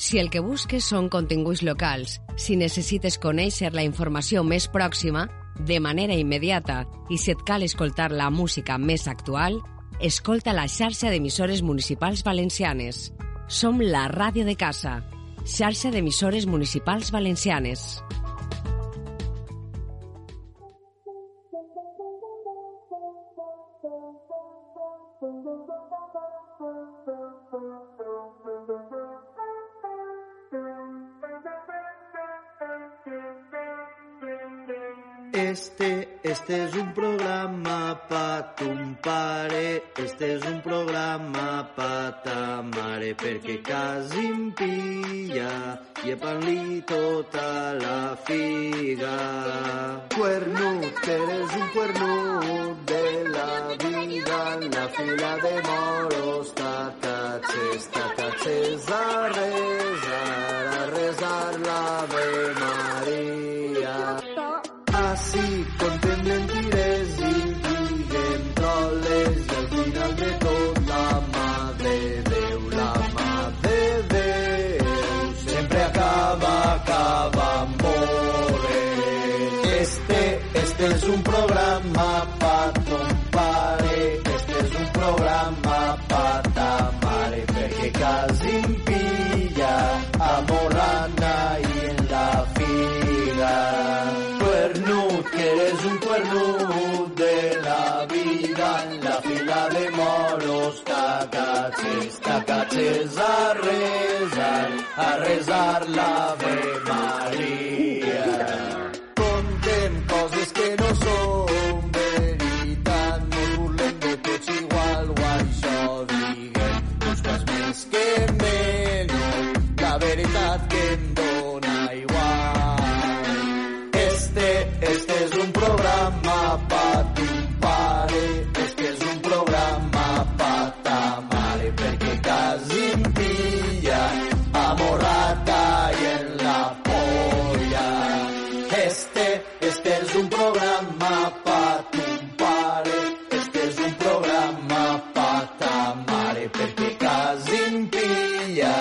Si el que busques són continguts locals, si necessites conèixer la informació més pròxima, de manera immediata, i si et cal escoltar la música més actual, escolta la xarxa d'emissores municipals valencianes. Som la ràdio de casa, xarxa d'emissores municipals valencianes. Este és un programa pa ton pare, este és un programa pa ta mare, perquè quasi em pilla i pan-li tota la figa. Cuernut, que eres un cuernut de la vida, en la fila de moros, tacatxes, a rezar l'Ave Maria. Així contem mentires i diguen troles i al final de tot la mà de Déu sempre acaba amb morrer. Este és un programa pa ton pare, este és un programa pa ta mare, perquè quasi em pilla amorrana i en la figa. Que eres un cuernut de la vida, en la fila de moros, tacatxes, a rezar l'Ave Maria. Contem coses que no són veritat, no burlem de tots igual, o això diguem, busques més que menys, la veritat que em dóna igual. Este és un programa pa ton pare, este és un programa pa ta mare, perquè quasi em pilla amorrada i en la polla. Este és un programa pa ton pare, este és un programa pa ta mare, perquè quasi em pilla.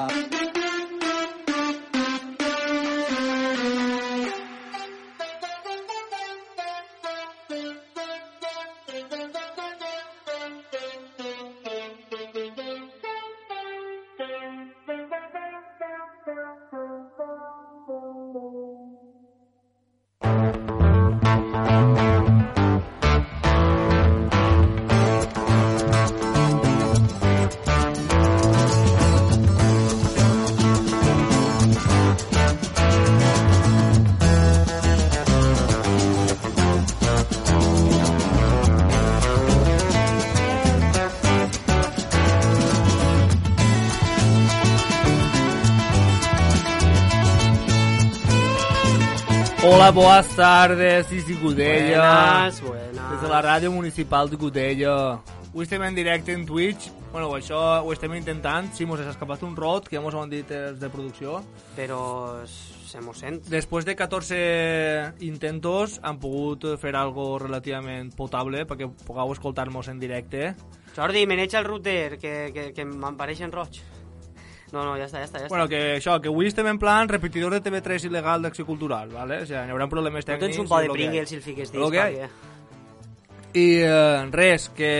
Hola, boas tardes, Sisi Gudello. Buenas. Des de la ràdio municipal de Gudello. Avui estem en directe en Twitch. Bueno, això ho estem intentant. Sí, mos ha escapat un rot, que ja mos ho han dit els de producció. Però se mos sent. Després de 14 intentos han pogut fer algo relativament potable perquè pugueu escoltar-nos en directe. Jordi, maneja el router, que m'apareix en roig. No, ja està. Bueno, que això, que avui estem en plan repetidor de TV3 il·legal d'Acció Cultural, ¿vale? O sea, n'hi haurà problemes tècnics. No tens un po' de Pringles si el fiques dins, perquè... I res, que...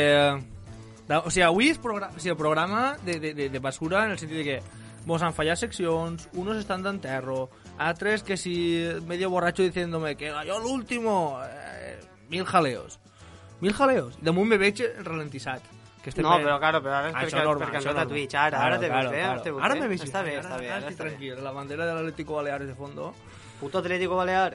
O sigui, avui és el programa de basura en el sentit de que vos han fallat seccions, unos están de enterro, altres que si medio borracho diciéndome que yo l'último, 1000 jaleos. 1000 jaleos. De moment me veig ralentissat. No, però claro, ara és perquè han fet a Twitch, ara te veus bé. Ara me veig està bé. Ara estic tranquil, la bandera de l'Atlético Baleares de fondo. Puto Atlético Balear.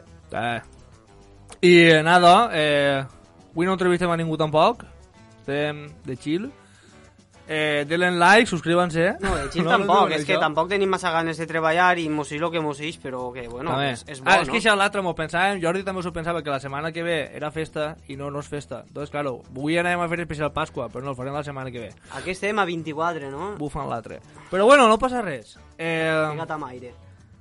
I nada, avui no entrevistem a ningú tampoc, estem de chill. Denle like, suscríbanse. No, de chill tampoc, és que tampoc tenim massa ganes de treballar i mos lo que mos ix, però que bueno, és bo, no? És que això l'altre m'ho pensàvem, Jordi també s'ho pensava que la setmana que ve era festa i no és festa. Entonces, claro, avui anàvem a fer especial Pasqua, però no, el farem la setmana que ve. Aquí estem a 24, no? Bufant l'altre. Però bueno, no passa res. Fica't amb aire.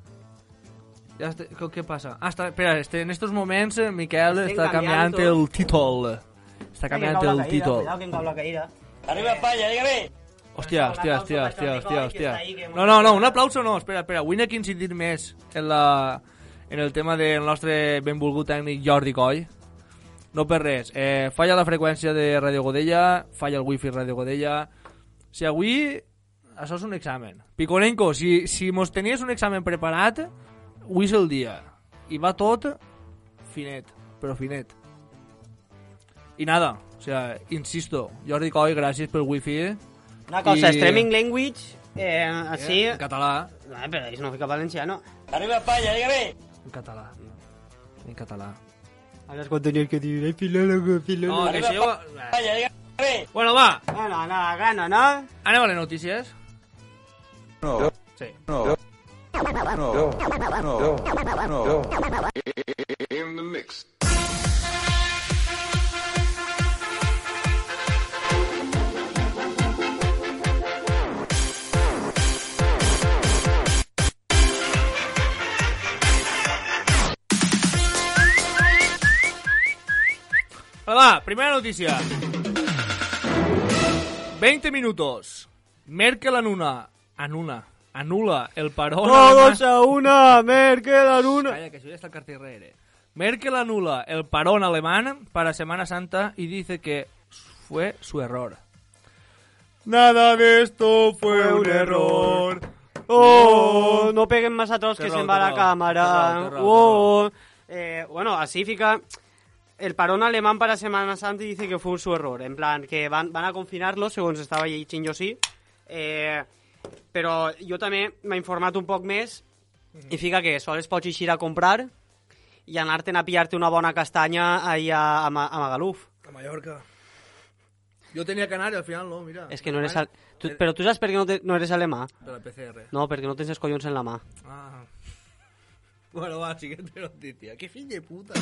Ja què passa? Espera, en estos moments Miquel està canviant el títol. Està canviant el títol. Cuidado que en la caïda. Arriba España, dígame. Hòstia. No, un aplauso no, espera. Avui n'he que incidir més en el tema del nostre benvolgut tècnic Jordi Coll. No per res. Falla la freqüència de Radio Godella, falla el wifi Radio Godella. O sigui, avui això és un examen. Piconenco, si mos tenies un examen preparat, avui és el dia. I va tot finet, però finet. I nada, o sea, insisto, Jordi Coll, gràcies pel wifi. Una cosa, streaming language, así... En català. No, pero ahí no fica valenciano. Arriba España, dígame. En català. En català. Ahora es cuando tenías que decir, ay, filólogo. No, que si jo... España, dígame. Bueno, va. Bueno, nada, gana, ¿no? Anem a les notícies. No. Sí. No. In the mix. Va, primera noticia. 20 minutos. Merkel anula el parón. Todos a una, Merkel a una. Calla, que eso ya está el cartirrere. Merkel anula el parón alemán para Semana Santa y dice que fue su error. Nada de esto fue un error. Oh, no peguen más atrás que se va la cámara. Terror. Bueno, así fica... El parón alemán para Semana Santa dice que fue su error. En plan, que van a confinarlo, segons estava llegint jo sí. Però jo també m'he informat un poc més i fica que sols pots eixir a comprar i anar-te'n a pillar-te una bona castanya allà a Magaluf. A Mallorca. Yo tenía que anar y al final no, mira. És que no eres... Però tu saps per què no eres alemà? Per la PCR. No, perquè no tens els collons en la mà. Ah. Bueno, va, siguiente noticia. ¡Qué fin de puta!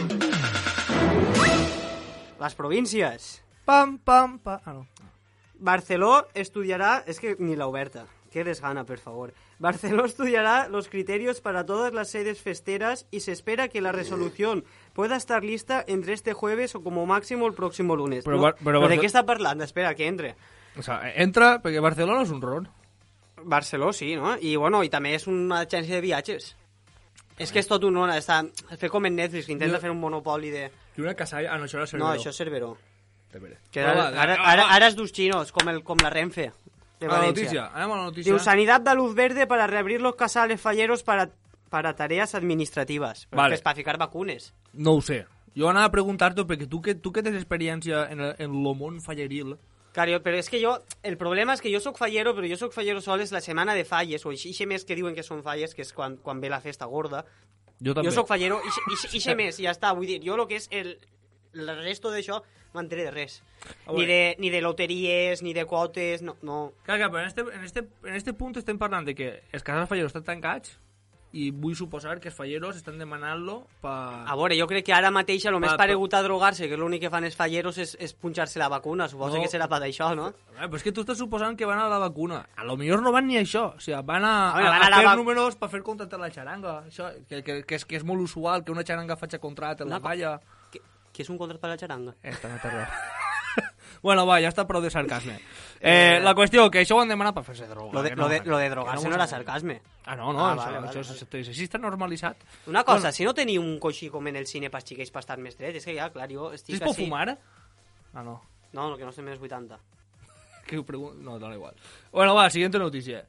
Les províncies. Pam, pam, pam. Ah, no. Barceló estudiará... Es que ni la oberta. Qué desgana, por favor. Barceló estudiará los criterios para todas las sedes festeras y se espera que la resolución pueda estar lista entre este jueves o como máximo el próximo lunes. Però ¿de qué está parlant? Espera, que entre. O sea, entra perquè Barcelona és un ron. Barceló, sí, no? I bueno, i també és una agència de viatges. És que és tot un... Està... Fer com en Netflix, que intenta fer un monopoli de... I una casalla... Ah, no, això era Cerveró. No, això és Cerveró. Que Però ara és dos chinos, com la Renfe de València. Anem a la notícia. Diu, Sanidad da luz verde para reabrir los casales falleros para tareas administrativas. Però vale. és per ficar vacunes. No ho sé. Jo anava a preguntar-te, perquè tu que tens experiència en el món falleril... Claro, però és que jo... El problema és que jo soc fallero, però jo soc fallero sols la setmana de falles, o eixe mes que diuen que són falles, que és quan ve la festa gorda. Jo també. Jo soc fallero, eixe mes, ja està. Vull dir, jo el que és el resto d'això m'enteré de res. Ni de loteries, ni de quotes, no. Clar, però en este punt estem parlant de que els casals falleros estan tancats i vull suposar que els falleros estan demanant-lo per... A veure, jo crec que ara mateix el més paregut a drogar-se, que l'únic que fan els falleros és punxar-se la vacuna, suposo que serà per això, no? Però és que tu estàs suposant que van a la vacuna. A lo millor no van ni a això, o sigui, van a fer números per fer contractar la xaranga, això, que és molt usual que una xaranga faci contracte en la valla. Què és un contracte per la xaranga? Esta no té raó. Bueno, va, ja està prou de sarcasme. La qüestió, que això ho han demanat per fer-se droga. Lo de drogar-se no era sarcasme. Ah, no, això sí està normalitzat. Una cosa, si no teniu un coixí com en el cine pas xiquets per estar més dret, és que ja, clar, jo estic així... Es pot fumar? Ah, no. No, que no estem més 80. Que ho pregunto? No, da igual. Bueno, va, siguiente noticia.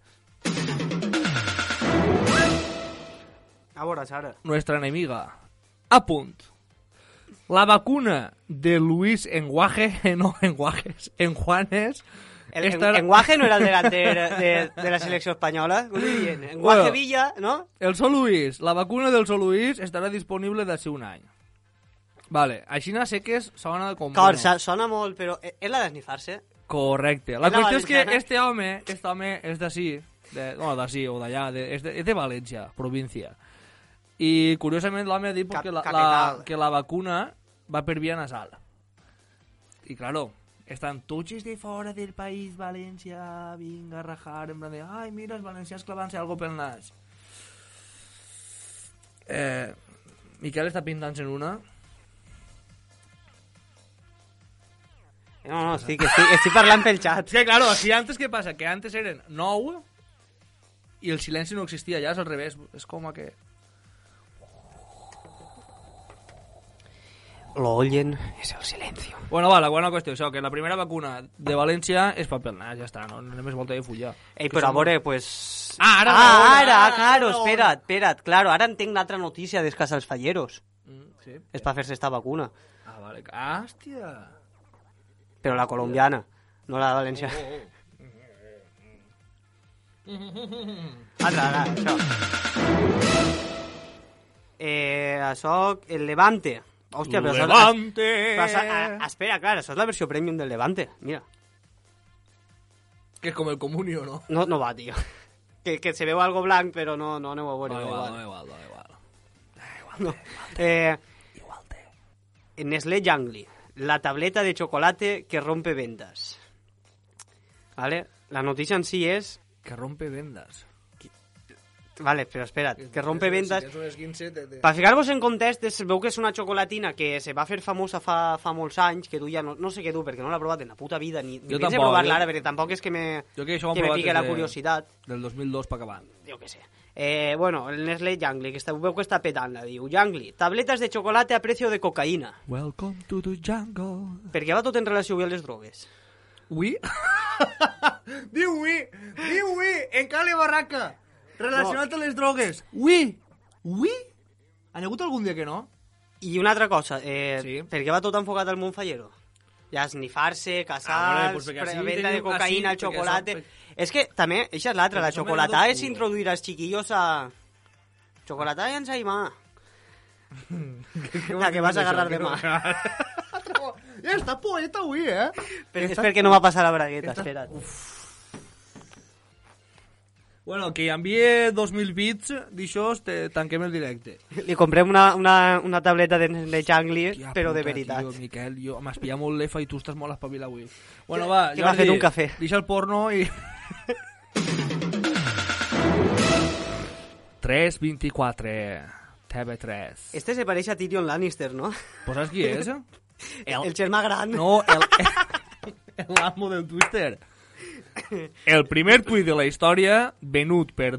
A veure, Sara. Nuestra enemiga. A punt. La vacuna de Luis Enguaje, no, Enguajes, Enjuanes... Enguaje no era el delanter de la selecció espanyola? Enguaje bueno, Villa, ¿no? El Sol Luis, la vacuna del Sol Luis estarà disponible d'ací un any. Vale, així sé que sona com... Clar, sona molt, però és la d'esnifar-se. Correcte. La qüestió és que este home és d'ací, bueno, d'ací o d'allà, és de València, província. I curiosament l'home ha dit que la vacuna va per via nasal. I claro, estan tots de fora del país, València, vinga a rajar, en plan de, ai, mira, els valencians clavant-se algo pel nas. Miquel està pintant-se en una. No, estic parlant pel xat. Es que, claro, así antes, ¿qué pasa? Que antes eran 9 y el silencio no existía, ya es al revés. Es como que... Lo oyen és el silencio. Bueno, va, la bona qüestió, això, que la primera vacuna de València és pa pel nas, ja està, no anem més volta de follar. Ei, però a veure, pues... Claro, espera't, claro, ara entenc l'altra notícia dels Casals Falleros. Sí. És per fer-se esta vacuna. Ah, vale. Ah, hòstia. Però la colombiana, no la valenciana. Ara, això. Això, el Levante. Hòstia, però Levante! Espera, clar, això és la versió premium del Levante. Mira. Que és com el comunio, no? No va, tio. Que se veu algo blanc, però no aneu a veure. Da igual. No. Nestlé Jangli, la tableta de chocolate que rompe vendas. ¿Vale? La noticia en sí es... Que rompe vendas. Vale, però espera't, que rompe vendas... Si tens un esquince... Per ficar-vos en context, es veu que és una xocolatina que se va fer famosa fa molts anys, que tu ja no sé què du, perquè no l'he provat en la puta vida, ni Jo penso tampoc, provar-la ara, perquè tampoc és que me pique la curiositat. Del 2002 pa acabar. Jo què sé. Bueno, el Nestlé Jangli, que veu que està petant-la, diu, Jangli, tabletes de chocolate a precio de cocaïna. Welcome to the jungle. Perquè va tot en relació a les drogues. Ui? Diu ui, en Cali Barraca. Relacionat a les drogues. Ui? Han hagut algun dia que no? I una altra cosa, Sí. per què va tot enfocat al món fallero? Ja esnifar-se, casals, pues perquè així venda de teniu- cocaïna, així, perquè xocolate... som- És que també, això és l'altra, la Perquè som xocolatada menudo és culo. introduir als chiquillos a... Xocolatada i ensaïmar. La que vas a agarrar demà. Ja està poeta avui, eh? És perquè no va passar la bragueta, espera't. Bueno, que envie 2.000 bits d'això, tanquem el directe. Li comprem una tableta de Jangli, però de veritat. Tio, Miquel, m'has pillat molt l'EFA i tu estàs molt espavilat avui. Bueno, va, Que m'ha fet un cafè. Deixa el porno i... 3:24, TV3. Este se pareix a Tyrion Lannister, no? Pues saps qui és? El germà gran. No, l'amo del Twitter. El primer tuit de la història venut per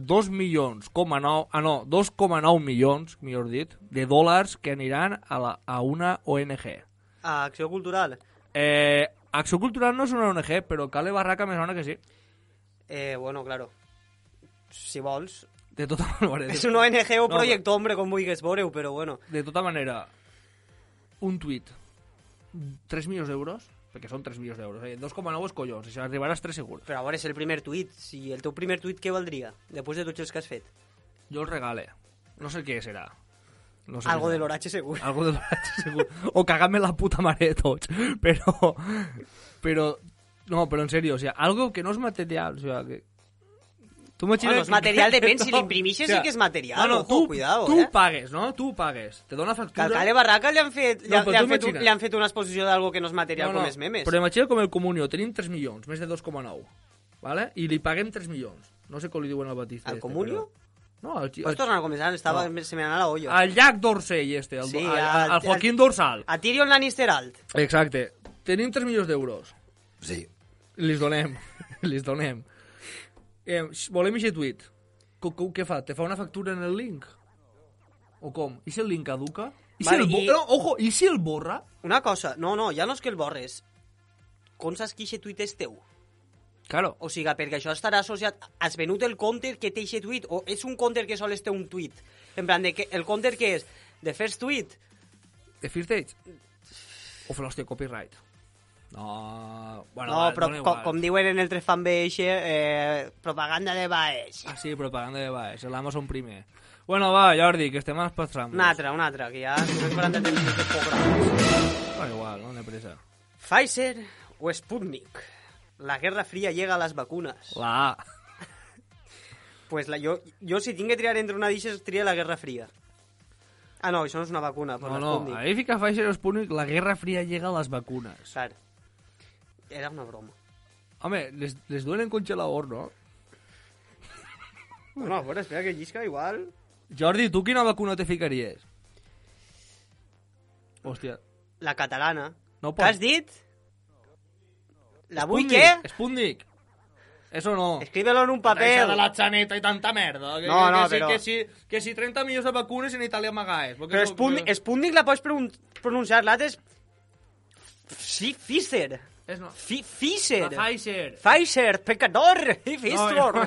2,9 milions, millor dit, de dòlars que aniran a una ONG. A Acció Cultural. Acció Cultural no és una ONG, però Cale Barraca me sona que sí. Bueno, claro. Si vols. De tota manera. És un ONG o projecte, hombre, com vulguis veure-ho, però bueno. De tota manera, un tuit, 3 milions d'euros, perquè són 3 milions d'euros, 2,9 és collons, això arribaràs 3 segur. Però a veure, és el primer tuit. Si el teu primer tuit, què valdria? Després de tots els que has fet. Jo el regale. No sé què serà. No sé Algo què de serà. l'oratge segur. Algo de l'oratge segur. O cagar-me la puta mare de tots. Però... No, però en serio, o sea, algo que no és material, o sea, que... Tu Bueno, és material, depèn. Si l'imprimixes sí que és material. No, ojo, cuidado, tu pagues, no? Tu pagues. Te dona Que factura... al Cale Barraca li han fet imagina. li han fet una exposició d'algo que no és material com els memes. Però imagina com el Comunio, tenim 3 milions, més de 2,9, ¿vale? I li paguem 3 milions. No sé com li diuen al Batista. Al Comunio? No, al... Pues torna a començar, se me n'anà la olla. Al Jack Dorsey este, Sí, al Joaquín Dorsal. A Tyrion Lannister alt. Exacte. Tenim 3 milions d'euros. Sí. Li donem. Volem aquest tuit. Què fa? Te fa una factura en el link? O com? I si el link caduca? I si Vale, Ojo, i si el borra? Una cosa, no, ja no és que el borres. Com saps que aquest tuit és teu? Claro. O sigui, perquè això estarà associat... Has venut el counter que té aquest tuit? O és un counter que sols té un tuit? En plan, el counter que és? The first tweet? The first date? O fer l'hòstia copyright? No... Bueno, No, però com diuen en el 3 fanpage, propaganda de Baix. Ah, sí, propaganda de baix, l'Amazon primer. Bueno, va, Jordi, que estem als pastramos. Una altra, que ja són 43 minuts de programa. Bueno, igual, no n'he presa. Pfizer o Sputnik. La Guerra Fría llega a las vacunas. La A. Pues jo si tinc que triar entre una d'ixes, tria la Guerra Fría. Ah, no, això no és una vacuna, però No, Sputnik. ahí fica Pfizer o Sputnik, la Guerra Fría llega a las vacunas. Clar. Era una broma. Home, les duen en congelador, no? Bueno, a veure, espera que llisca igual... Jordi, tu quina vacuna te ficaries? Hòstia. La catalana. No Què has dit? La vull què? Sputnik. Eso no. Escríbelo en un Això papel. de la xaneta i tanta merda. No, que, però... Que si 30 milions de vacunes en Itàlia amagaes. Però Sputnik la pots pronunciar, l'altre és... Sí, Pfizer. És no. Pfizer. La Pfizer. Pfizer, pecador. I Pfizer.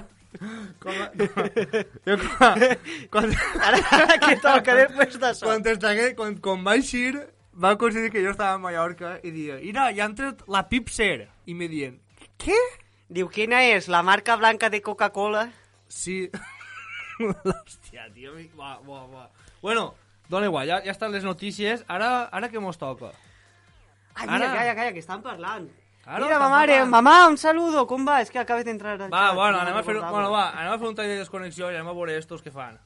Ara que toca després d'això. Quan vaig ir, va coincidir que jo estava a Mallorca i dia, mira, ja ha entrat la Pipser. I me dient, què? Diu, quina és? La marca blanca de Coca-Cola? Sí. Hòstia, tio. Va. Bueno, dona igual, ja estan les notícies. Ara què mos toca? Ai, mira, calla, que estan parlant. Claro, mira, ma mare, mamà, un saludo, com va? És que acabes d'entrar al Va, xat, bueno, no anem a fer recordava. un tall de desconnexió i anem a veure estos que fan.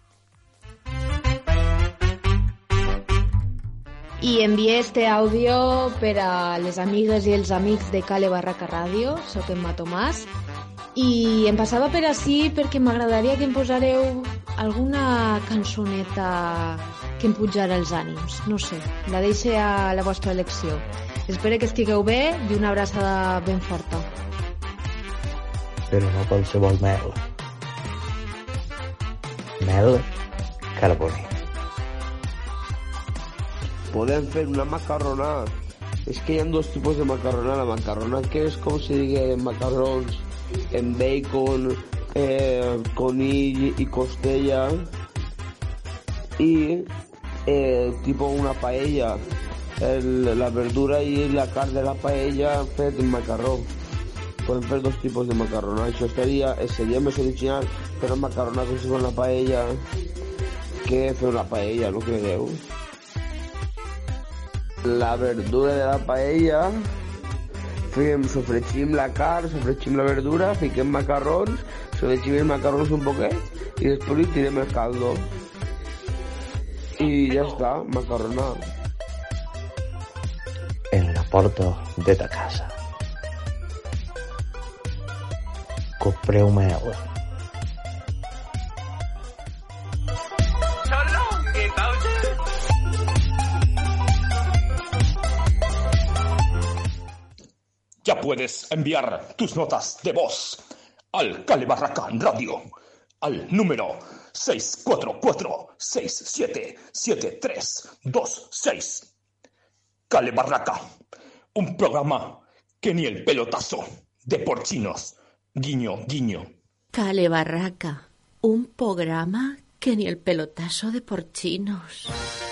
I envié este àudio per a les amigues i els amics de Cale Barraca Ràdio, soc Emma Tomàs, i em passava per ací perquè m'agradaria que em posareu alguna cançoneta que em pujara els ànims, no sé, la deixe a la vostra elecció. Espero que estigueu bé i una abraçada ben forta. Però no qualsevol mel. Mel carboner. Podem fer una macarronada. És que hi ha dos tipus de macarronada. La macarronada que és com si digués macarrons amb bacon, conill i costella, i tipo una paella. La verdura i la carn de la paella fet en macarró. Podem fer dos tipus de macarronada. Això seria més original fer una macarronada com si fos una paella que fer una paella, no creieu? La verdura de la paella, sofregim la carn, sofregim la verdura, fiquem macarrons, sofregim els macarrons un poquet i després li tirem el caldo. I ja està, macarronada. En la porta de ta casa. Compreu mel. Ya puedes enviar tus notas de voz al Cale Barraca Radio al número 644-677326. Cale Barraca, un programa que ni el pelotazo de porcinos. Guiño, guiño. Cale Barraca, un programa que ni el pelotazo de porcinos.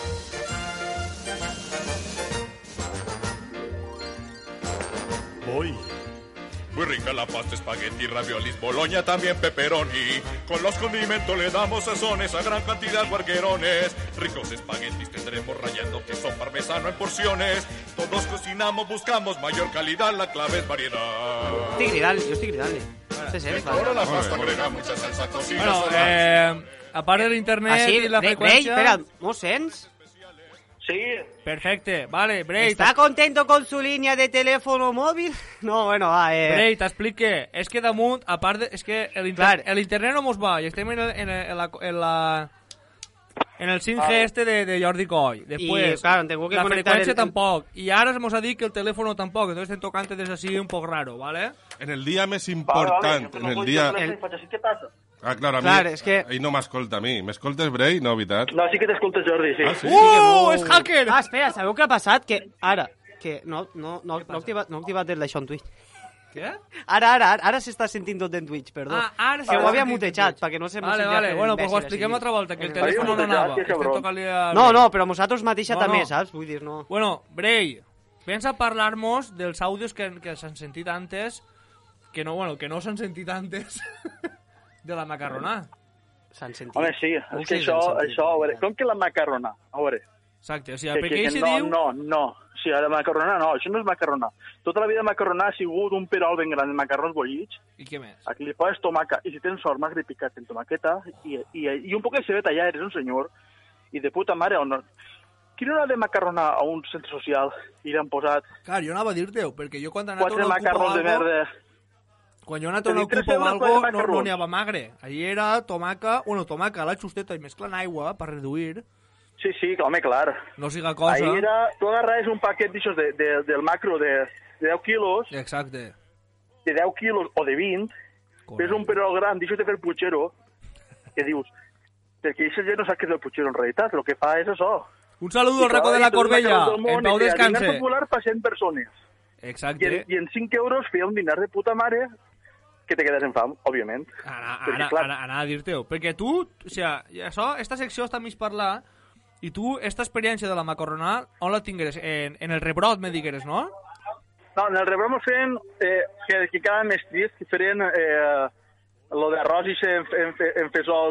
Muy rica la pasta, espagueti, raviolis, boloña, también pepperoni. Con los condimentos le damos sazones a gran cantidad guarquerones. Ricos espaguetis tendremos rallando queso parmesano en porciones. Todos cocinamos, buscamos mayor calidad, la clave es variedad. Yo estoy gritando. Ahora la pasta agrega mucha salsa cocina. Bueno, a part de l'internet i la freqüència... Espera, ¿no sents? Sí. Perfecte, vale, Bray. ¿Está contento con su línea de teléfono móvil? No, bueno, va, Bray, t'explique. És que damunt, a part de... És que l'internet no mos va i estem en el 5G este de Jordi Coll. Después, claro, tengo que la conectar frecuencia tampoc. Y ahora nos ha dit que el teléfono tampoc. Entonces estem tocant des así un poc raro, ¿vale? En el dia més important, en el dia... Què passa? Ah, clar, a mi, Clar, és que... ell no m'escolta a mi. M'escoltes, Bray? No, veritat? No, sí que t'escolta Jordi, sí. Ah, sí? És hacker! Ah, espera, sabeu què ha passat? Que ara, que no he activat el d'això en Twitch. Què? Ara s'està sentint tot en Twitch, perdó. Ara que ho havia mutejat, perquè no se mos Vale, bueno, pues ho expliquem altra volta, que el telèfon no anava. No, però nosaltres mateixa també, saps? Vull dir, no... Bueno, Bray, vens a parlar-nos dels àudios que s'han sentit antes, que no s'han sentit antes... de la macarronà. S'han sentit. Home, sí, és que això, a veure, com que la macarronà? A veure. Exacte, o sigui, perquè ell se diu... No, o sigui, la macarronà no, això no és macarronà. Tota la vida macarronà ha sigut un perol ben gran de macarrons bullits. I què més? Aquí li poses tomaca, i si tens sort, magre picat en tomaqueta, i un poc de cebeta, ja eres un senyor, i de puta mare, o no... Quina hora de macarronà a un centre social i l'han posat... Clar, jo anava a dir-te-ho, perquè jo quan he anat a una macarrons de merda... Quan jo he anat a una ocupa o algo, no n'hi havia magre. Allí era tomaca, la xusteta i mescla en aigua per reduir. Sí, home, clar. No siga cosa. Ahí era, tu agarraves un paquet d'aixòs del macro de de 10 quilos, Exacte. de 10 quilos o de 20, fes un perol gran, deixa't de fer el putxero, que dius, perquè aquesta gent no sap què és el putxero en realitat, el que fa és això. Un saludo al racó de la Corbella, en pau descanse. Dinar popular per 100 persones. Exacte. I en 5 euros feia un dinar de puta mare que te quedes en fam, òbviament. Anar a dir-te-ho. Perquè tu, o sigui, això, esta secció està mig parlar, i tu, esta experiència de la macarronada, on la tingueres? En el rebrot, me digueres, no? No, en el rebrot mos feien que cada mes trist, que feien lo d'arròs i en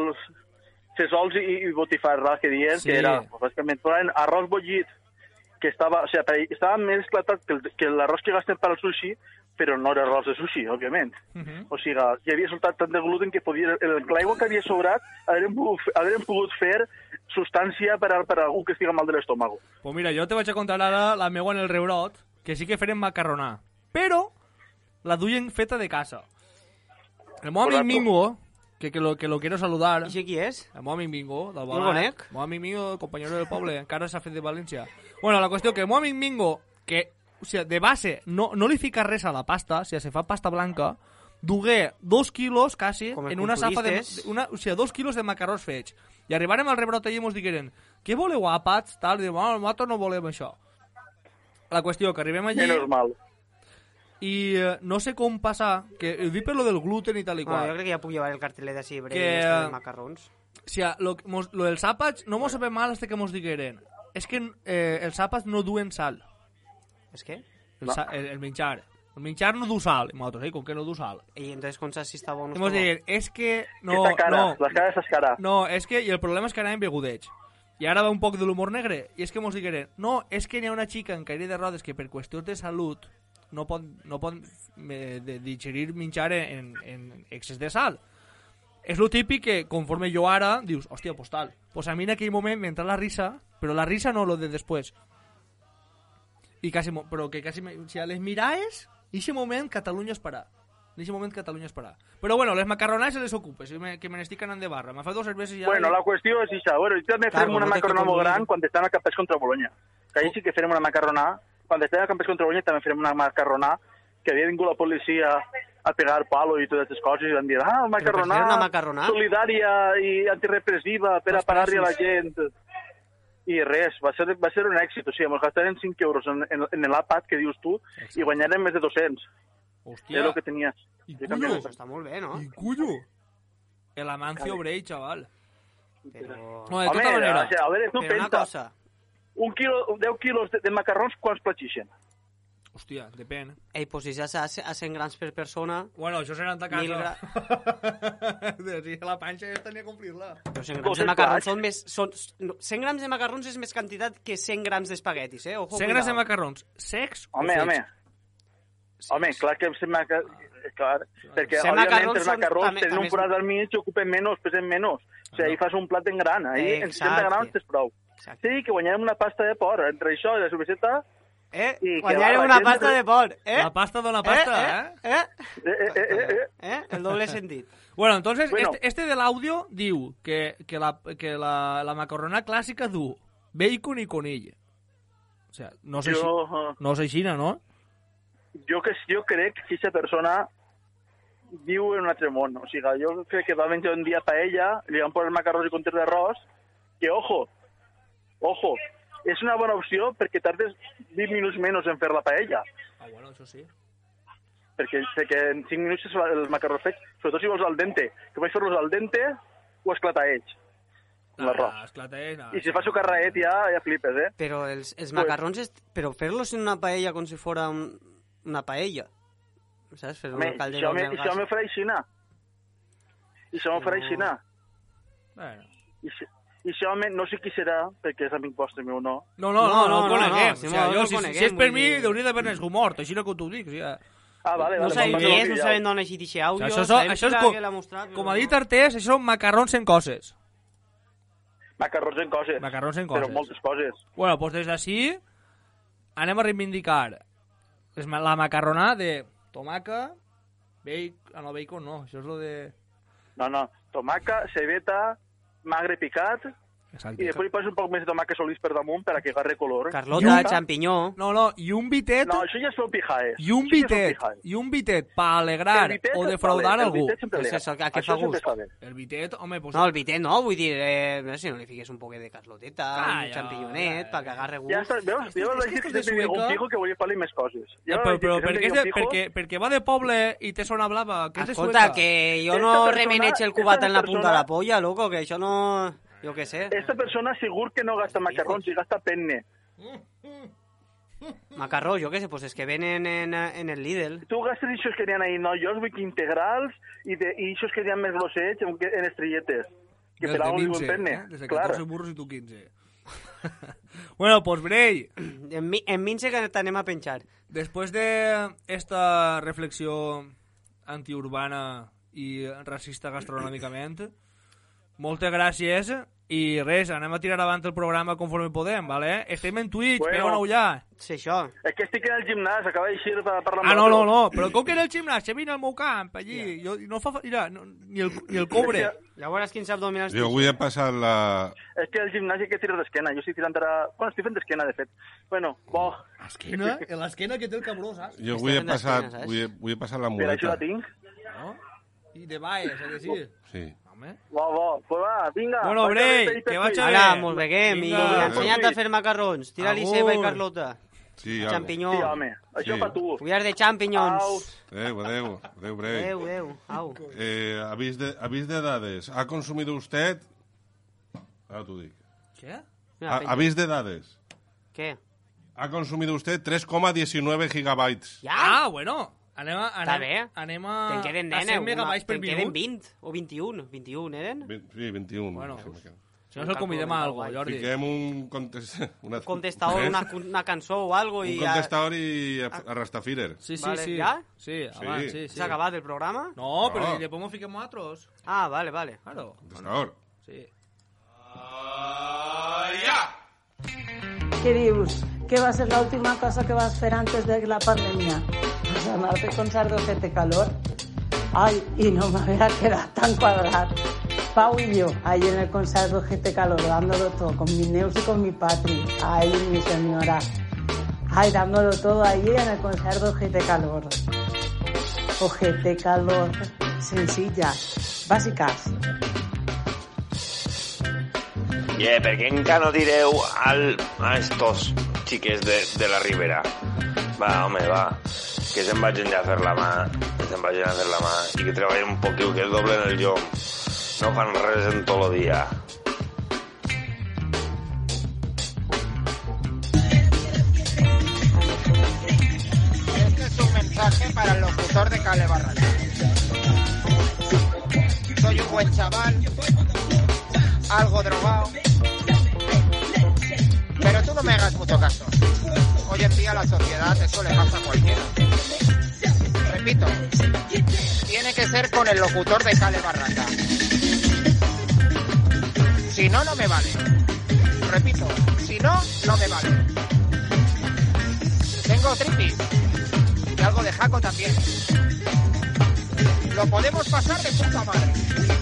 fesols i botifarra, que diuen, que era, bàsicament, arròs bullit, que estava, o sigui, estava més esclatat que l'arròs que gasten per al sushi, però no era arròs de sushi, òbviament. O sigui, hi havia soltat tant de gluten que podia, l'aigua que havia sobrat haurem pogut fer substància per a algú que estiga mal de l'estómago. Pues mira, jo te vaig a contar ara la meua en el rebrot, que sí que feren macarronà, però la duien feta de casa. El meu amic Mingo, que lo quiero saludar. ¿Y qui és? El meu amic Mingo, del No el conec. El meu amic Mingo, compañero del poble, encara s'ha fet de València. Bueno, la qüestió que el meu amic Mingo, que o sigui, de base no li fica res a la pasta, o sigui, se fa pasta blanca, dugué 2 quilos, quasi, en una safa de... o sigui, 2 quilos de macarrons fets. I arribarem al rebrot allà i mos digueren, què voleu, àpats? Tal, i nosaltres no volem això. La qüestió, que arribem allí... Menos mal. I no sé com passar, que ho dic per lo del gluten i tal i qual. Jo crec que ja puc llevar el cartelet així, que de macarrons. O sigui, lo dels àpats no mos sabem mal hasta que mos digueren. És que els àpats no duen sal. És què? El menjar. El menjar no du sal. I nosaltres, com que no du sal? I entonces com saps si està bo o no està bo? Dir, és que... No, Esta cara, no. la cara és cara. No, és que... I el problema és que anàvem begudets. I ara va un poc de l'humor negre. I és que mos digueren, no, és que n'hi ha una xica en caire de rodes que per qüestions de salut no pot digerir menjar en excés de sal. És lo típic que, conforme jo ara, dius, hòstia, pues tal. Pues a mi en aquell moment m'entra la risa, però la risa no lo de després. I quasi, però que quasi, o sigui, les miraes, i aquest moment Catalunya esperar. En aquest moment Catalunya esperar. Però bueno, les macarronades se les ocupes, que me n'estic anant de barra. M'ha fet 2 cerveses ja... Bueno, la qüestió és això. Bueno, jo també farem una macarronada molt gran quan estem a campers contra Bologna. Que ahí sí que farem una macarronada. Quan estem a campers contra Bologna també farem una macarronada que havia vingut la policia a pegar palo i totes aquestes coses i van dir, macarronada solidària i antirepressiva per a parar-li a la gent. I res, va ser un èxit. O sigui, ens gastarem 5 euros en l'àpat que dius tu i guanyarem més de 200. Hòstia. És el que tenies. I cullo. Està molt bé, no? I cullo. El Amancio Brey, chaval. Però... No, de tota manera. A veure, tu Però una pensa, cosa. 10 quilos de macarrons, quants platixen? Hòstia, depèn. Ei, pues si ja a 100 grams per persona... Bueno, això serà en ta casa. Si la panxa ja tenia que complir-la. Però 100 grams de macarrons són més... 100 grams de macarrons és més quantitat que 100 grams d'espaguetis, eh? Ojo, 100 grams de macarrons, secs o fets? Home, clar que... Clar, perquè òbviament els macarrons tenen un forat al mig i ocupen menys, pesen menys. O sigui, ahí fas un plat en gran, ahí en 60 grams tens prou. Sí, que guanyarem una pasta de porc. Entre això i la cerveseta... guanyarem una pasta de porc, La pasta dona pasta, El doble sentit. Bueno, entonces, este del audio diu que la macarrona clàssica du bacon i conill. O sea, no sé si aixina, no? Jo crec que aquesta persona viu en un altre món. O sigui, jo crec que va menjar un dia paella, li van posar macarrons i contes d'arròs, que, ojo, és una bona opció perquè tardes 20 minuts menys en fer la paella. Ah, bueno, això sí. Perquè en 5 minuts és el macarró fet, sobretot si vols al dente. Que vaig fer-los al dente o esclataets. L'arròs. I si fa sucarraet ja flipes, eh? Però els macarrons... Però fer-los en una paella com si fora una paella. Saps? Fer un calderó amb el gas. Això me farà aixina. Bueno. I això, no sé qui serà, perquè és amic vostre meu, no. No el coneguem. Si és per mi, hauria d'haver nascut mort, així no que t'ho dic. Vale. No sabem qui és, no sabem d'on ha eixit aquest àudio. Això és com ha dit Artés, això són macarrons en coses. Macarrons en coses. Però moltes coses. Bueno, doncs des d'ací anem a reivindicar la macarronada de tomaca, bacon, no, això és lo de... No, tomaca, cebeta, magre picat i després li poses un poc més de tomàquet solís per damunt per a que agarre color. Carlota, champinyó. No, i un bitet... No, això ja és fer pijaes. I un bitet per alegrar o defraudar algú. A què fa gust? El bitet, home... No, el bitet no, vull dir, no sé si no li fiques un poquet de carloteta, un champinyonet, per que agarre gust. Ja està, veus? Jo vaig dir que tenia un pijo que volia fer-li més coses. Però perquè va de poble i té zona blava, què és de Escolta, que jo no remeneig el cubat en la punta de la polla, loco, que això no... Jo què sé. Esta persona segur que no gasta macarrons i gasta penne. Macarró, jo què sé, pues és que venen en el Lidl. Tu gastes eixos que n'hi ha ahí, no? Jo vull que integrals i eixos que n'hi ha més grossets en estrelletes. Que per algo diuen penne. Des de 14 burros i tu 15. Bueno, pues Bray. En Minse que t'anem a penjar. Després d'esta reflexió antiurbana i racista gastronòmicament, moltes gràcies i res, anem a tirar avant el programa conforme podem, ¿vale? Estem en Twitch, pega-ho ja. Sí, això. És que estic en el gimnàs, acaba d'eixir per parlar amb vosaltres. No, però com que en el gimnàs se vine al meu camp, allí, no fa... Mira, ni el cobre. Llavors, quins abdominals... Jo avui he passat la... És que el gimnàs hi ha que tirar d'esquena, jo estic tirant ara... Bueno, estic fent d'esquena, de fet. Bueno, bo... Esquena? L'esquena que té el cabró, saps? Jo avui he passat la muleta. Per això la tinc. No? I de baix, és a dir... Sí. Bo, pues va, vinga. Bueno, Bray, que vaig a... Ara, mos veguem i ensenyat a fer macarrons. Tira-li ceba i Carlota. Sí, champinyó. Sí, home, això per tu. Fullar de champinyons. Adeu, Bray. Adeu, au. Avís de dades. ¿Ha consumido usted? Ahora tú dic. ¿Qué? Avís de dades. ¿Qué? Ha consumido usted 3,19 gigabytes. Ja? Ah, bueno. Està bé. Anem a... Te'n queden, nena, 100 megabytes per minut. Te'n queden 20 o 21. 21, eren? Sí, 21. Bueno, si no se'l convidem a algo, Jordi. Fiquem un contestador, una cançó o algo i... Un contestador i Rastafirer. Sí. ¿Ya? Sí, abans, sí. ¿Se ha acabado el programa? No, pero le podemos ficar otros. Ah, vale. Claro. Contestador. Sí. ¿Qué dius? ¿Qué va a ser la última cosa que vas a hacer antes de la pandemia? Pues llamarte con Sardojete Calor. Ay, y no me había quedado tan cuadrado. Pau y yo, ahí en el concert Ojete Calor, dándolo todo, con mi Neus y con mi Patri. Ay, mi señora. Ay, dándolo todo ahí en el concert Ojete Calor. Ojete Calor. Sencillas, bàsiques. Per què encara no direu a estos xiques de la Ribera? Va, home, va, que se'n vagin ja a fer la mà, i que treballen un poquil, que doblen el llom. No fan res en tot el dia. Este es un mensaje para el locutor de Cale Barraca. Soy un buen chaval, algo drogado, pero tú no me hagas mucho caso. Hoy en día la sociedad eso le pasa a cualquiera. Repito, tiene que ser con el locutor de Cale Barraca. Si no, no me vale. Repito, si no, no me vale. Tengo tripis y algo de jaco también. Lo podemos pasar de puta madre.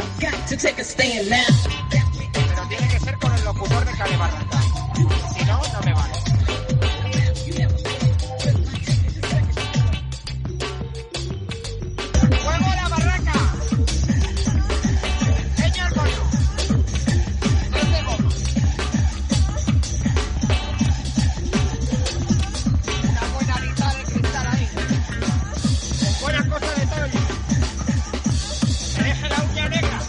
Pero tiene que ser con el locutor de Cale Barraca. Si no, no me vale. ¡Fuego la barraca! ¡Señor Mono! ¡Desde Mono! Una buena lista de cristal ahí. Con buenas cosas de todo. ¡Me deje la uña negra!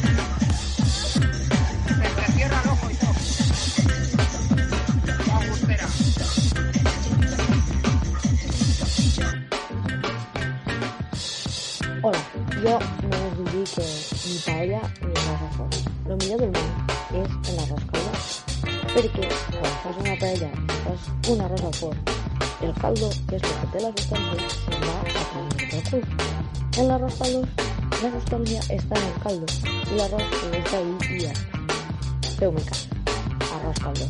Se entrecierra el ojo y todo. Agustera. Hola, jo només vull dir que ni paella ni arròs fora. El millor del món és l'arròs caldo, perquè quan fas una paella fas un arròs al forn. El caldo, que és el que té la substància, se'n va a prendre pel cul. En l'arròs caldo, la substància està en el caldo i l'arròs està ahí i ja està. Feu-me cas. Arròs caldo.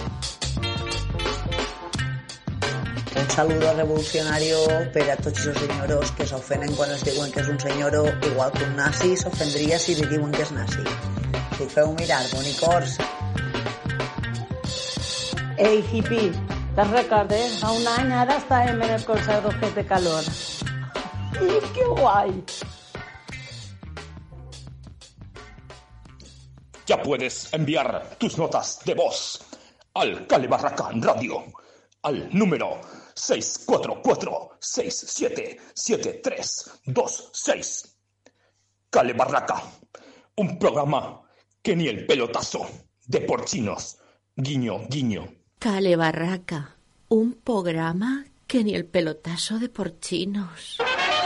Un saludo revolucionario para todos esos señoros que se ofenden cuando les diuen que és un senyoro, igual que un nazi s'ofendria si li diuen que és nazi. Si ho feu mirar, bonicors, Ei, hippie, te'n recordes? Fa un any ara estàvem en el concert d'Ojete Calor. I que guai! Ya puedes enviar tus notas de voz al Cale Barraca Radio, al número 644-677326. Cale Barraca, un programa que ni el pelotazo de porcinos. Guiño, guiño. Cale Barraca, un programa que ni el pelotazo de porcinos.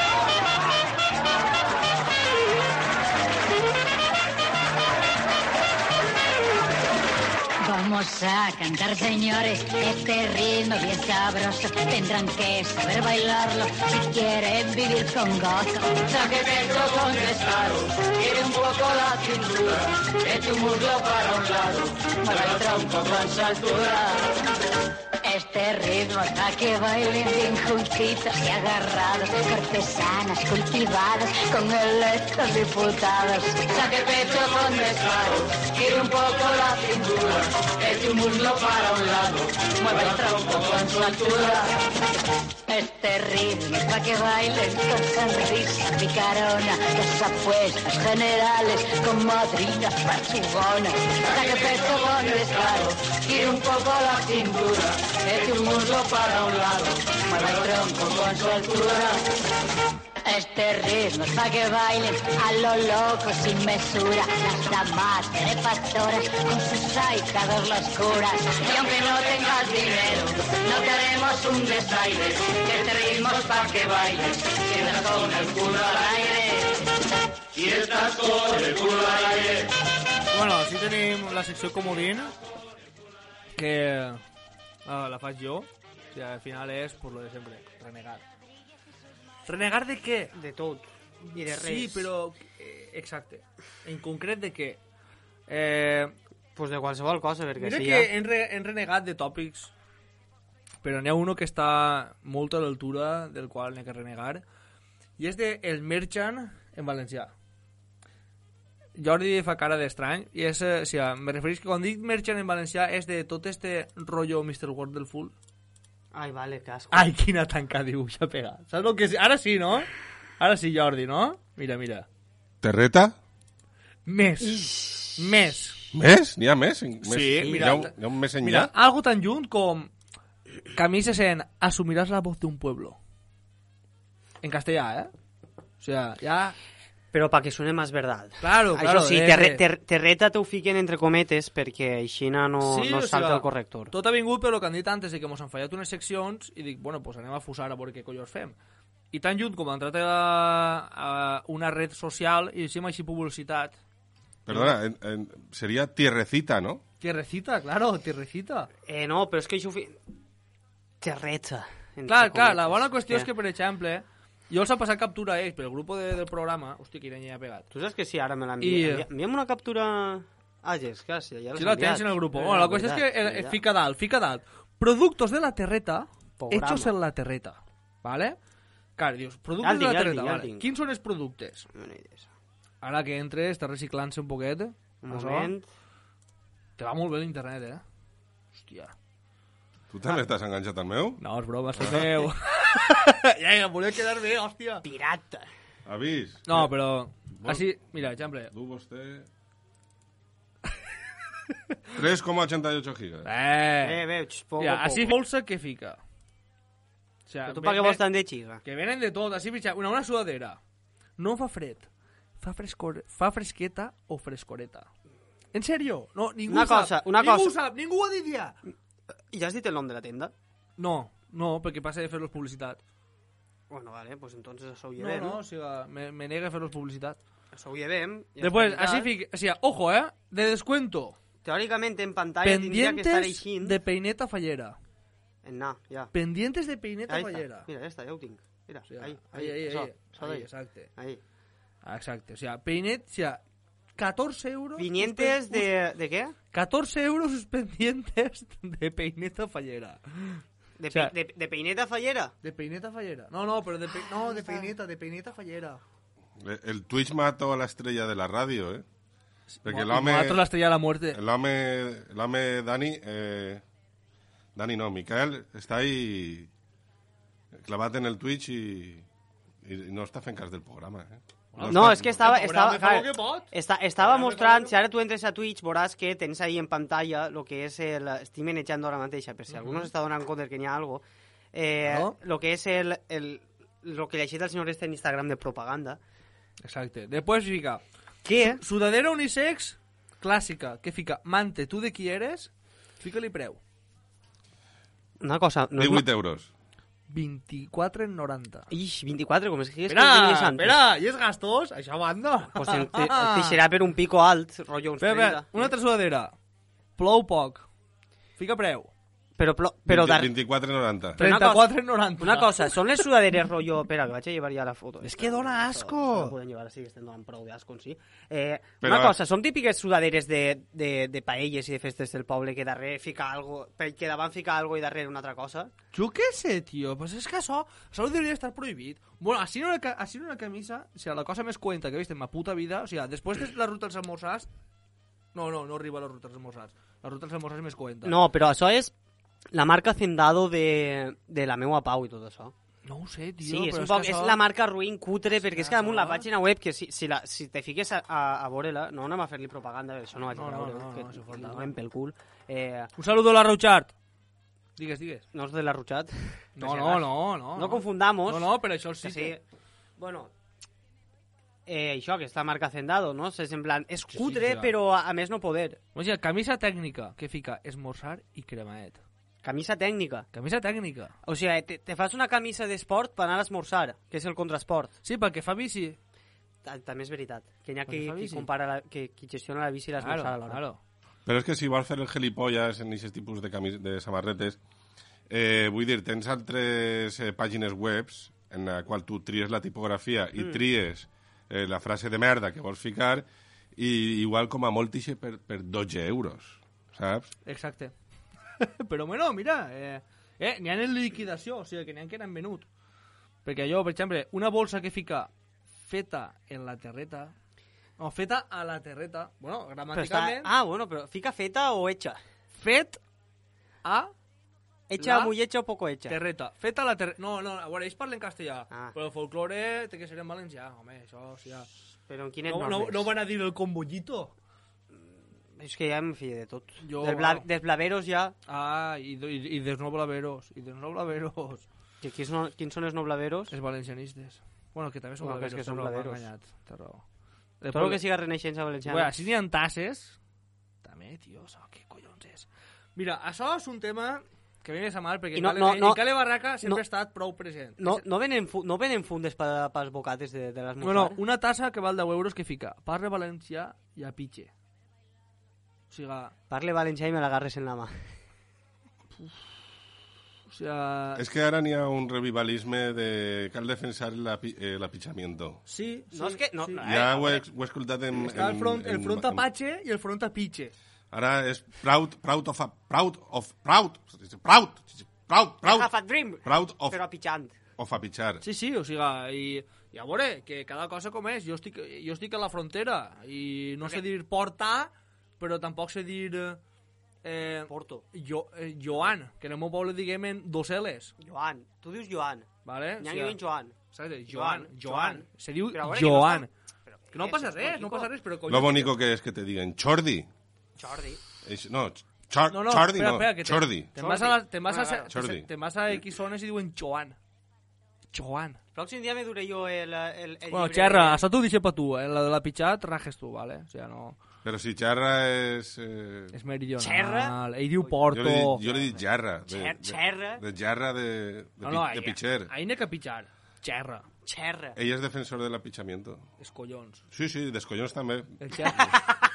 Vamos a cantar, señores, este ritmo bien sabroso. Tendrán que saber bailarlo si quieren vivir con gozo. Saque pecho con descaro, quiere un poco la cintura, eche un muslo para un lado, mueve el tronco con su altura. Este ritmo está que bailen bien juntitos y agarrados, cortesanas cultivadas con electos diputados. Saque pecho con descaro, quiere un poco la cintura, eche un muslo para un lado, mueve el tronco con su altura. Este ritmo es para que bailen con sonrisa picarona, los apuestos generales con madrinas parchugonas. Saque pecho con descaro, quiere un poco la cintura, eche un muslo para un lado, mueve el tronco con su altura. Este ritmo es para que bailen a lo loco sin mesura, las damas pastoras con sus ahijador las curas. Y aunque no tengas dinero, no te haremos un desaire, que este ritmo es para que bailes, si estás con el culo al aire, si estás con el culo al aire. Bueno, sí tenim la secció comodín, que la faig jo, o sigui, al final és por lo de sempre, renegar. Renegar de què? De tot. I de res. Sí, però... exacte. En concret de què? Pues de qualsevol cosa, perquè mira sí, que hem renegat de tòpics, però n'hi ha uno que està molt a l'altura del qual n'hi ha que renegar, i és de el Merchant en valencià. Jordi fa cara d'estrany, i és... o sigui, me referís que quan dic Merchant en valencià és de tot este rotllo Mr. Wonderful. Ai, vale, que asco. Ai, quina tanca dibuix ha pegat. Saps el que és? Ara sí, no? Ara sí, Jordi, no? Mira, mira. Terreta? Més. Més. Més? N'hi ha més? Sí, mira. Hi ha un més enllà? Mira, algo tan junt com camises en Asumirás la voz de un pueblo. En castellà, O sea, ya... Però para que suene más verdad. Claro, claro. Això sí, terreta t'ho fiquen entre cometes perquè així no salta el corrector. Tot ha vingut per el que han dit antes de que mos han fallat unes seccions i dic, bueno, pues anem a fusar a veure què collons fem. I tan junt com ha entrat a una red social i deixem així publicitat. Perdona, seria tierrecita, ¿no? Tierrecita, claro, tierrecita. No, però és que això... Terreta. Clar, la bona qüestió és que, per exemple... Jo els ha passat captura a ells pel grup del programa. Hòstia, quina hi ha pegat. Tu saps que sí, ara me l'envia. Enviem una captura a Jessica, sí, ja la tens en el grup. Bueno, la qüestió és que fica dalt. Productos de la terreta hechos en la terreta. ¿Vale? Clar, dius, productes de la terreta, vale. Quins són els productes? Ara que entres, estàs reciclant-se un poquet. Un moment. Te va molt bé l'internet, Hòstia. Tu també estàs enganxat al meu? No, és broma, és el teu. Ja, volia quedar bé, hòstia. Pirata. Avís. No, però... Així, mira, exemple. Du vostè... 3,88 gigas. Poco. Així bolsa que fica. O sea, tu pa què vols tant de xiga? Que venen de tot, així, una sudadera. No fa fred. Fa fresqueta o frescoreta. En serio? No, ningú sap. Ningú ho ha dit ja. Ja has dit el nom de la tenda? No, perquè passa de fer-los publicitat. Bueno, vale, pues entonces això ho llevem. No, o sigui, me nega a fer-los publicitat. Això ho llevem. Después, així fica... O sigui, ojo, de descuento. Teòricament en pantalla tindria que estar així. Pendientes de peineta fallera. Ja. Pendientes de peineta fallera. Mira, ja ho tinc. Mira, o sea, ahí, exacte. Ahí. Exacte, o sea, peinet, o sea, 14 euros... ¿Vinientes de qué? 14 euros pendientes de peineta fallera. ¿De peineta fallera? De peineta fallera. No, pero de peineta fallera. El Twitch mató a la estrella de la radio, Porque mató a la estrella de la muerte. El home Dani Dani no, Miquel està ahí clavat en el Twitch i no està fent cas del programa, No, és que estava mostrant, si ara tu entres a Twitch veuràs que tens ahí en pantalla lo que és estic manejando ara mateix, per si algú no s'està donant compte que n'hi ha algo, lo que és lo que llegit el senyor este en Instagram de propaganda. Exacte. Después fica... ¿Qué? Sudadera unisex clàssica, que fica mante, tu de qui eres? Fica-li preu. Una cosa... 18 euros. 24,90. Ix, 24, com és que... Espera, i és gastós? Això banda. Pues el deixarà per un pico alt, rotllo uns 30. Espera, una altra sudadera. Plou poc. Fica preu. Però 24,90. 34,90. Una cosa, són les sudaderes rotllo... Espera, que vaig a llevar ja la foto. És que dona asco. No podem llevar així, que estem donant prou d'asco en si. Una cosa, són típiques sudaderes de paelles i de festes del poble que darrere fica algo, que davant fica algo i darrere una altra cosa? Jo què sé, tio, pues és que això hauria d'estar prohibit. Bueno, així no una camisa, o sigui, la cosa més cuenta que he vist en ma puta vida, o sigui, després de la ruta dels almorzars... No arriba a la ruta dels almorzars. La ruta dels almorzars és més cuenta. No, però això és la marca Hacendado de la meua Pau i tot això. No ho sé, tio. Sí, però és la marca ruïn cutre, perquè és que damunt la pàgina web, que si te fiques a veure-la, no anem a fer-li propaganda, això no vaig a veure, que no em pel cul. Un saludo a la Rauchat. Digues. No és de la Rauchat? No. No confundamos. No, però això sí que... Bueno, això, que és la marca Hacendado, no? És en plan, és cutre, però a més no poder. O sigui, camisa tècnica, que fica esmorzar i cremaet. Camisa tècnica. O sigui, te fas una camisa d'esport per anar a esmorzar, que és el contrasport. Sí, perquè fa bici. També és veritat. Que n'hi ha qui compara, qui gestiona la bici i l'esmorzar alhora. Claro. Però és que si vols fer el gilipollas en aquest tipus de samarretes, vull dir, tens altres pàgines webs en la qual tu tries la tipografia i tries la frase de merda que vols ficar i igual com a molt tixe per 12 euros, saps? Exacte. Però bueno, mira, n'hi ha en liquidació, o sigui que n'hi ha que n'han venut. Perquè jo, per exemple, una bolsa que fica feta en la terreta, no, feta a la terreta, bueno, gramaticalment... Bueno, però fica feta o hecha? Fet a... Hecha, muy hecha o poco hecha? Terreta. Feta a la terreta... No, a veure, ells parlen castellà, però el folklore té que ser en valencià, home, això, o sigui... Però en quines normes? No van a dir el combollito? És que ja em fio de tot. Dels blaveros ja... I dels no blaveros. Quins són els no blaveros? Els valencianistes. Bueno, que també són blaveros. Que són blaveros. Té raó. Tot el que siga renaixença valenciana. Bueno, si n'hi ha tasses... També, tio, què collons és? Mira, això és un tema que ve més a mal, perquè Cale Barraca sempre ha estat prou present. No venen fundes pels bocates de les mujeres? Bueno, una tassa que val 10 euros que fica parle valencià i a pitxe. O sigui... Parle valencià i me l'agarres en la mà. O sea... Es que ara n'hi ha un revivalisme de cal defensar el apitxamiento. Sí. No, és que... No, sí. Ja ho he escoltat en... Està el front apache i el front apitxe. Ara és proud. Have a dream, però apitxant. Of apitxar. Sí, o sigui, i a veure, que cada cosa com és. Jo estic a la frontera i no sé dir portar, però tampoc sé dir... Porto. Joan, que en el meu poble diguem en dos L's. Joan, tu dius Joan. Vale? N'hi ha que diuen Joan. Joan. Se diu Joan. Que no passa res, però... Lo bonico que és que te diguen Chordi. Chordi. No, Chordi no, Chordi. Te'n vas a X zones i diuen Joan. Pròxim dia me duré jo el bueno, xerra, això t'ho deixo per tu, la de la pitxat rajes tu, vale? O sigui, no... Però si xerra és... És meridional. Xerra? Ell diu porto. Jo li dic gerra. Xerra? De gerra de pitxer. Ahí n'he que pitxar. Xerra. Ell és defensor de l'apitxamiento. Els collons. Sí, des collons també. El xerra.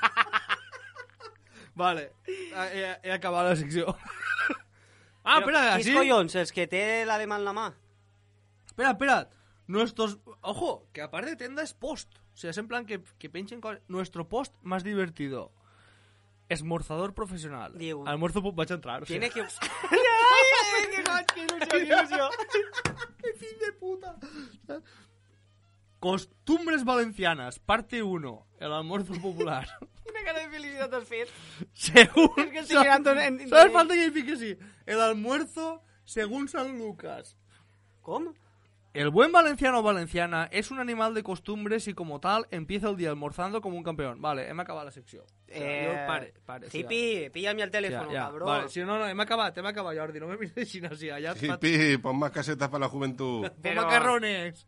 Vale, he acabat la secció. Espera, així... Quins collons? Els que té l'alemà en la mà? Espera. Nuestros... Ojo, que aparte de tenda es post. O sea, es en plan que pinchen cosas. Nuestro post más divertido. Esmorzador profesional. Diu. Almuerzo vaig a entrar. O sea. Tiene que... ¡Ay, qué ilusión! ¡Qué fin de puta! Costumbres valencianas, parte 1. El almuerzo popular. cara de felicidad has fet? Según... Es que estoy mirando en... ¿Sabes? Falta que fique así. El almuerzo según San Lucas. ¿Cómo? El buen valenciano o valenciana es un animal de costumbres y como tal empieza el día almorzando como un campeón. Vale, hem acabat la secció. O sea, jo pare. Hippie, píllame el teléfono, cabrón. Vale, si no, hem acabat, Jordi. No me mires així, allà et faig... Hippie, pon más casetas para la juventud. Pon macarrones.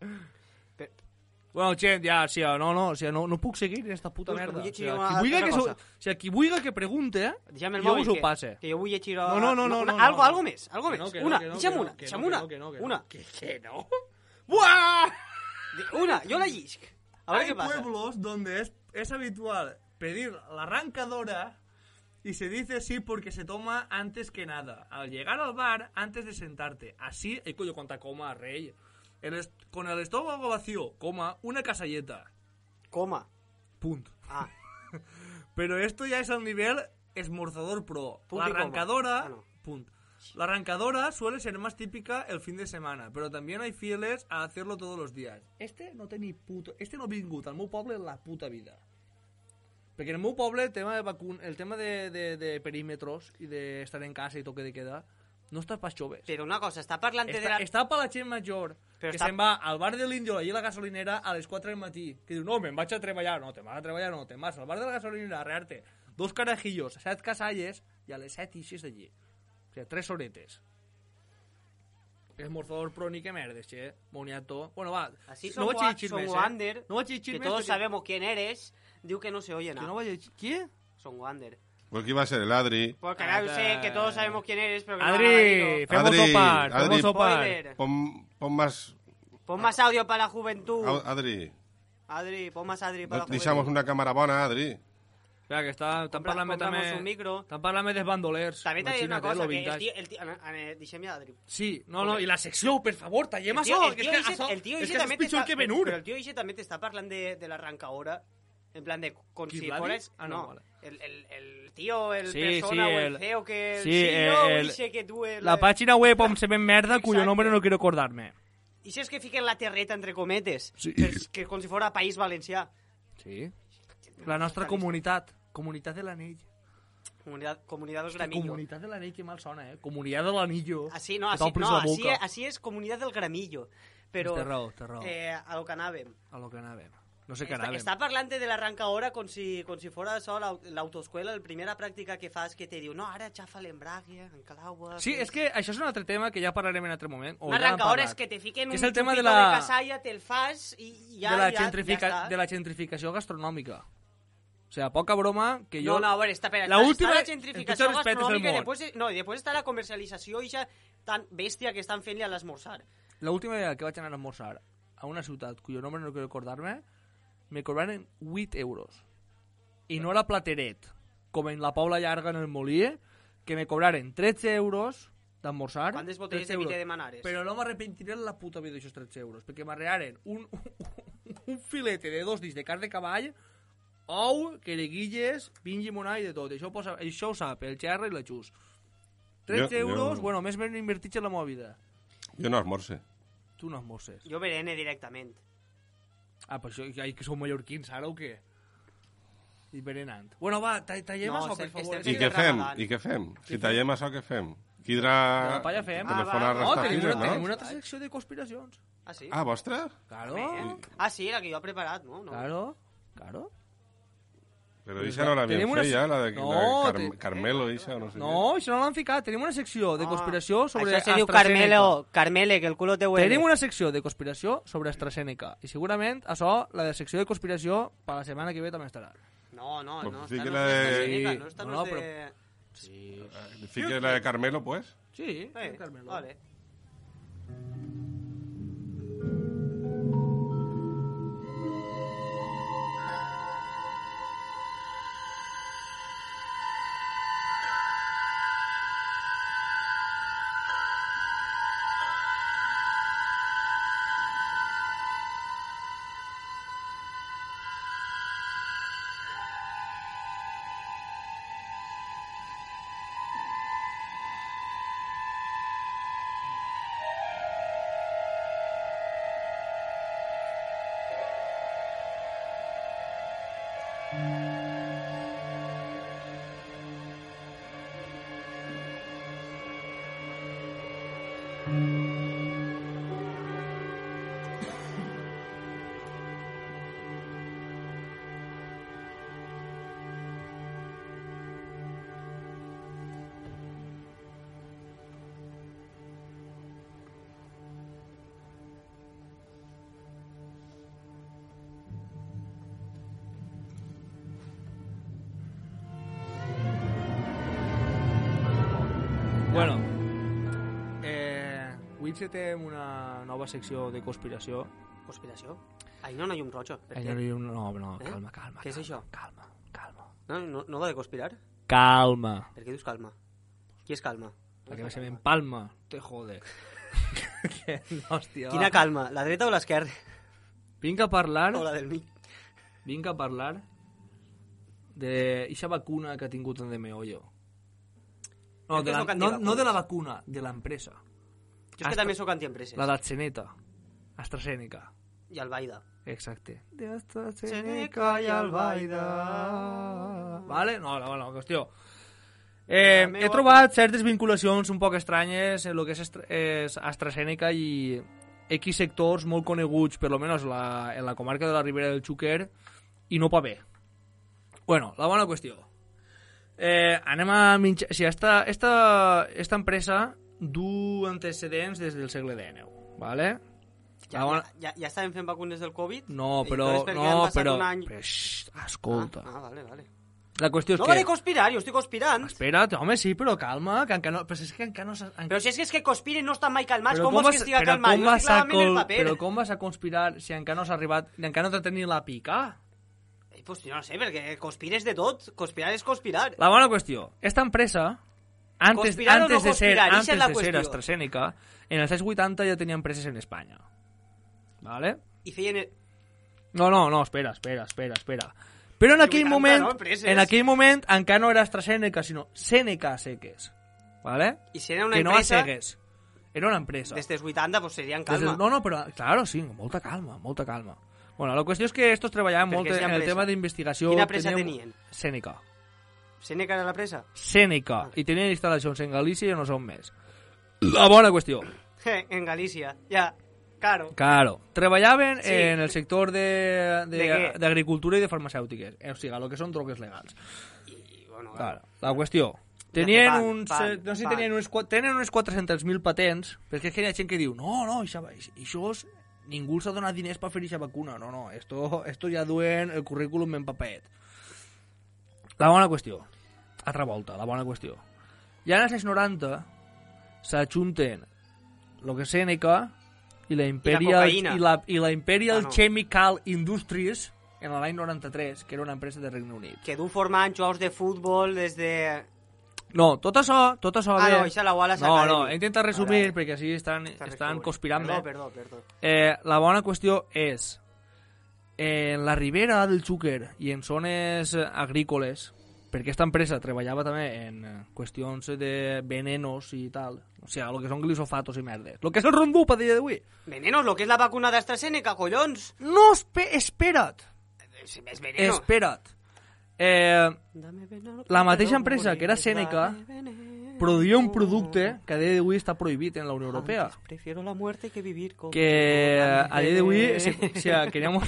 Bueno, gent, ja, no puc seguir en esta puta merda. Qui vulgui que pregunte, jo us ho passe. Que jo vull llegir... No. Algo més. Deixa'm una. Que no? ¡Buah! Una, yo la llisc. A ver Hay qué pasa. pueblos donde es habitual pedir la arrancadora y se dice así porque se toma antes que nada. Al llegar al bar, antes de sentarte. Así, coño, cuánta coma, rey. Con el estómago vacío, coma, una casalleta. Coma. Punto. Ah. Pero esto ya es al nivel esmorzador pro. Punto la arrancadora... no. Punto. La arrancadora suele ser más típica el fin de semana, pero también hay fieles a hacerlo todos los días. Este no ha vingut al meu poble en la puta vida. Perquè en el meu poble el tema de perímetros i d'estar en casa i toque de queda no està pas joves. Però una cosa, està parlant de la... Està per la gent major, que se'n va al bar de l'Índio, allà a la gasolinera, a les 4 del matí, que diu, no, me'n vaig a treballar. No, te'n vas a treballar, no, te'n vas al bar de la gasolinera a arrear-te 2 carajillos, 7 casalles, i a les 7 ixes d'allí. O sea, 3 horetes. Esmorzador pro ni que merdes, che. Moniato. Bueno, va. Así no vaig a llegir més, Wander, no vaig a llegir que més todos perquè... sabemos quién eres, diu que no se oye nada. Que no vaig a llegir... ¿Qui? Son Wander. Pues que iba a ser el Adri. Porque ahora sé que todos sabemos quién eres, pero que Adri, femos sopar. Pon más... Pon más audio para la juventud. Adri, pon más Adri para la juventud. deixamos una cámara bona, Adri. Espera, que estan parlant-me també... un micro. Estan parlant-me dels bandolers. També t'ha dit una cosa, que el tio... Deixem ja, Adri. Sí, no, i la secció, per favor, tallem això. El tio Ixe també pitjor que Benur. Però el tio Ixe també t'està parlant de l'arrancadora, en plan de... Com si fueres... No, el tío, el persona o el CEO que... Sí, Ixe que tu... La pàgina web on se ven merda, cuyo nombre no quiero acordarme. Ixe és que fiquen la terreta entre cometes, Sí. que com si fora País Valencià. Sí. La nostra comunitat. Comunitat de l'Anell. Comunidad del Gramillo. Comunitat de l'Anell, que mal sona, Comunidad de l'Anillo. Así es Comunidad del Gramillo. Però, té raó. A lo que anàvem. No sé què anàvem. Està parlant de l'arrancadora com si fora això l'autoescuela, la primera pràctica que fas que te diu, no, ara xafa l'embrague, encalaua... Sí, és que això és un altre tema que ja parlarem en altre moment. Una arrancadora és que te fiquen un xupito de casalla, te'l fas i ja està. De la gentrificació gastronòmica. O sea, poca broma que yo... No, a ver, está la gentrificació gastronòmica i després està la comercialització i tan bèstia que estan fent-li a l'esmorzar. La última vegada que vaig anar a esmorzar a una ciutat cuyo nombre no quiero recordarme, me cobraron 8 euros. Y no era plateret, com en la Paula Llarga en el Molí, que me cobraren 13 euros d'esmorzar. Quantes botelles de vi te demanares? Però no m'arrepentiré en la puta vida d'aixòs 13 euros, perquè m'arrearen un filete de 2 dits de carn de cavall, ou, quereguilles, vin llimonà i de tot. Això ho sap el Xerra i la Xus. 13 euros, bueno, més ben invertits en la meva vida. Jo no esmorce. Tu no esmorces. Jo berene directament. Ah, per això, que sou mallorquins ara o què? I berenant. Bueno, va, tallem això, per favor. I què fem? Si tallem això, què fem? Quidrà telefonar restafiles, no? Tenim una altra secció de conspiracions. Ah, sí? Ah, vostra? Claro. Ah, sí, la que jo he preparat, no? Claro. Però això no l'havíem fet ja, la de Carmelo, això, no sé què. No, això no l'han ficat. Tenim una secció de conspiració sobre AstraZeneca. Això se diu Carmele, que el culo te huele. Tenim una secció de conspiració sobre AstraZeneca. I segurament, això, la de secció de conspiració, per la setmana que ve també estarà. No, esta no es de... Esta no es de... Sí. ¿Fique la de Carmelo, pues? Sí, Carmelo. Vale. Bueno, avui encetem una nova secció de conspiració. Conspiració? Ai, no, llum roja. No, calma. Què és això? Calma. No va de conspirar? Calma. Per què dius calma? Qui és calma? Perquè no se m'empalma. Te jode. Hòstia, quina calma? La dreta o l'esquerra? Vinc a parlar... O la del mig. Vinc a parlar d'eixa vacuna que ha tingut en de meollo. No, no de la vacuna, de l'empresa. Jo és que també soc antiempreses. La d'AstraZeneca. AstraZeneca. I Albaida. Exacte. De AstraZeneca i Albaida. Vale? No, qüestió. He trobat certes vinculacions un poc estranyes en el que és AstraZeneca i X sectors molt coneguts, per lo menos en la comarca de la Ribera del Xúquer, i no pa bé. Bueno, la bona qüestió. Anem a minxar... O sigui, esta empresa du antecedents des del segle XIX, ¿vale? Ja estaven fent vacunes del Covid? No, però... Escolta. Vale. La qüestió és no que... va de conspirar, jo estic conspirant. Espera't, home, sí, però calma, que encara no... Però és que encara no... Però si és que conspiren no estan mai calmats, com vols que estiga calmat? Jo estic clavant en el paper. Però com vas a conspirar si encara no s'ha arribat... Encara no t'ha tenit la pica? Pues jo no sé, perquè conspires de tot. Conspirar és conspirar. La bona qüestió. Esta empresa, antes de ser AstraZeneca, en els anys 80 ja tenia empreses en Espanya. ¿Vale? I feien... No, espera. Però en aquell moment encara no era AstraZeneca, sinó Seneca Seques. ¿Vale? I si era una empresa... Que no a Segues. Era una empresa. Des dels 80, pues seria en calma. No, però, claro, sí, molta calma. Bueno, la qüestió és que estos treballaven molt en el tema d'investigació. Quina empresa tenien? Seneca. Seneca era la presa? Seneca. I tenien instal·lacions en Galícia i no sé on més. La bona qüestió. En Galícia, ja. Claro. Treballaven en el sector d'agricultura i de farmacèutiques. O sigui, el que són drogues legals. Claro. La qüestió. Tenien unes 400.000 patents, perquè és que hi ha gent que diu no, això ningú s'ha donat diners per fer aquesta vacuna. No, esto ja duen el currículum en paperet. La bona qüestió. Altra volta, la bona qüestió. Ja en els anys 90 s'ajunten el que és Seneca i la Imperial Chemical Industries en l'any 93, que era una empresa de Regne Unit. Que du formant jugadors de futbol des de... No, tot això bé. No, això la Wallace Academy. No, he intentat resumir perquè així estan conspirant-me. Perdó. La bona qüestió és en la ribera del Xúquer i en zones agrícoles, perquè aquesta empresa treballava també en qüestions de venenos i tal, o sigui, el que són glifosatos i merdes. El que és el Roundup a dia d'avui. Venenos, el que és la vacuna d'AstraZeneca, collons. No, espera't. És veneno. Espera't. La mateixa empresa que era Seneca produïa un producte que a dia d'avui està prohibit en la Unió Europea. Prefiero la muerte que vivir con... Que a dia d'avui... queríamos...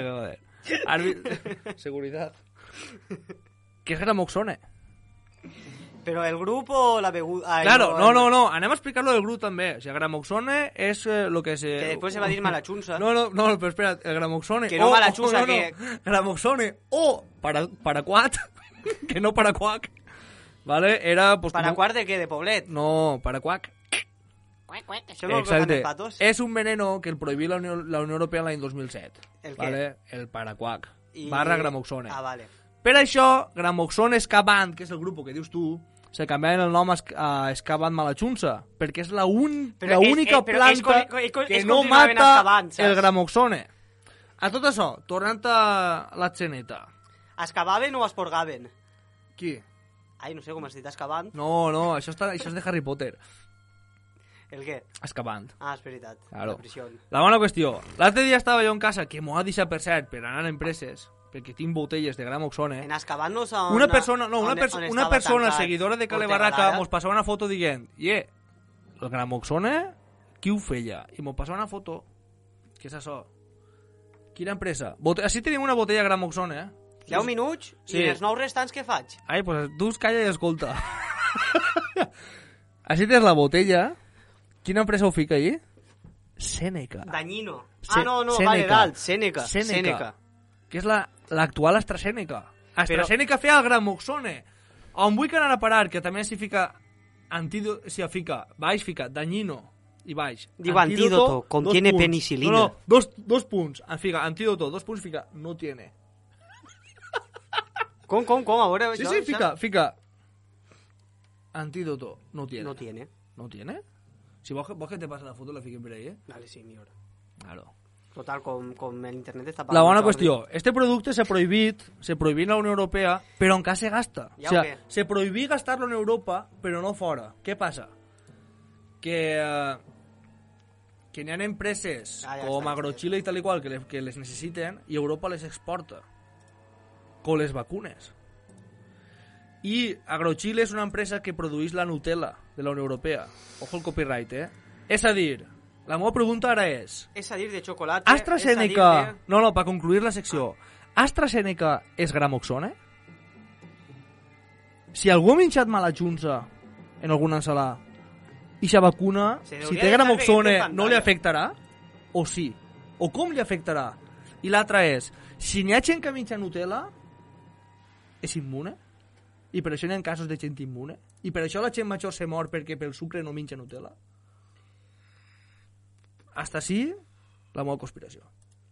Seguridad. Que és Gramoxone. Però el grup o la beguda... Claro, no, anem a explicar-lo del grup també. O sigui, Gramoxone és lo que se... Que després se va dir malachunsa. No, però espera, el Gramoxone... Que no malachunsa, que... Gramoxone o Paraquat, que no Paraquac, ¿vale? Era... Pues, ¿Paraquat de qué? ¿De Poblet? No, Paraquac. Això no lo de patos. És un veneno que el prohibí la Unió Europea l'any 2007. El ¿vale? què? El Paraquac. Barra Gramoxone. Ah, vale. Per això, Gramoxone Escabant, que és el grup que dius tu, se canviaven el nom a Escabant Malachunsa, perquè és l'única planta que no mata el Gramoxone. A tot això, tornant a l'Atzeneta. Escavaven o esporgaven? Qui? Ai, no sé com has dit, escavant. No, això és de Harry Potter. El què? Escavant. Ah, és veritat. Claro. La, la bona qüestió. L'altre dia estava jo en casa, que m'ho ha deixat per cert, per anar a empreses, perquè tinc botelles de Gramoxone. En escavant no s'ha... Una persona seguidora de Cale Barraca mos passava una foto dient el Gramoxone, qui ho feia? I mos passava una foto. Què és això? Quina empresa? Així tenim una botella Gramoxone, 10 minuts? Sí. I els 9 restants què faig? Ai, pues tu calla i escolta. Així tens la botella. Quina empresa ho fica allí? Seneca. Dañino. No, vale, dalt. Seneca. Que és l'actual AstraZeneca. AstraZeneca feia el Gramoxone. On vull que anar a parar, que també s'hi fica antídoto, o sigui, fica dañino i baix. Diu antídoto, contiene penicilina. No, dos punts. Fica antídoto, 2 punts, fica no tiene. Com? A veure... Sí, fica antídoto, no tiene. No tiene. ¿No tiene? Si vos que te pasa la foto, la fiquem per ahí, Vale, sí, millor. Claro. Total, com el internet està... La bona qüestió, este producte se prohibit en la Unió Europea, però encara se gasta. Ja o sea, se prohibí gastar-lo en Europa, però no fora. Què passa? Que n'hi ha empreses com Agrochile i tal i qual que les necessiten i Europa les exporta. Com les vacunes. I Agrochile és una empresa que produeix la Nutella de la Unió Europea. Ojo el copyright, És a dir, la meva pregunta ara és... És a dir, de xocolata... AstraZeneca... No, per concluir la secció. AstraZeneca és Gramoxone? Si algú ha menjat mala junta en alguna ensalada i la vacuna, si té Gramoxone, no li afectarà? O sí? O com li afectarà? I l'altra és, si n'hi ha gent que menja Nutella, és immune? I per això n'hi ha casos de gent immune? I per això la gent major se mor perquè pel sucre no menja Nutella? Hasta així, la meva conspiració.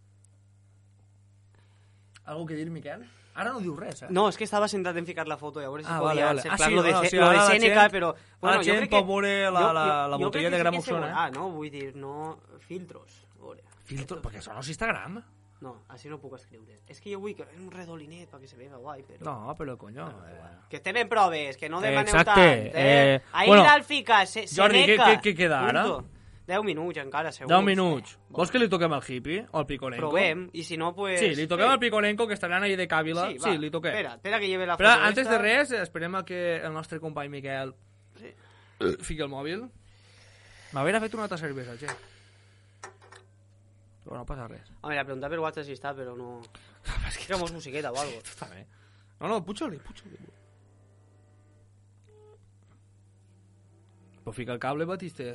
Algo que dir, Miquel? Ara no diu res, No, és que estava centrat en ficar la foto i a veure si podia vale. cercar lo de Seneca, però... La gent pot veure la botella de Gramoxone. No, vull dir, no filtros. Filtros? Perquè això no és Instagram. No, així no puc escriure. És que jo vull que un redolinet perquè se vega guai, però... No, però coño... Que estem en proves, que no demaneu Exacte. tant. Ahir al fica, Seneca. Jordi, què queda ara? 10 minuts encara, segur. 10 minuts. Vols que li toquem al hippie o al Picolenco? Provem, i si no, pues... Sí, li toquem al Picolenco, que estaran allà de Càvila. Sí, li toquem. Espera que lleve la foto. Però antes de res, esperem a que el nostre company Miquel fiqui el mòbil. M'haver fet una altra cervesa, che. Però no passa res. Home, la pregunta per WhatsApp si està, però no... Ficamos musiqueta o algo. Està bé. No, puja-li. Pues fica el cable, Batiste.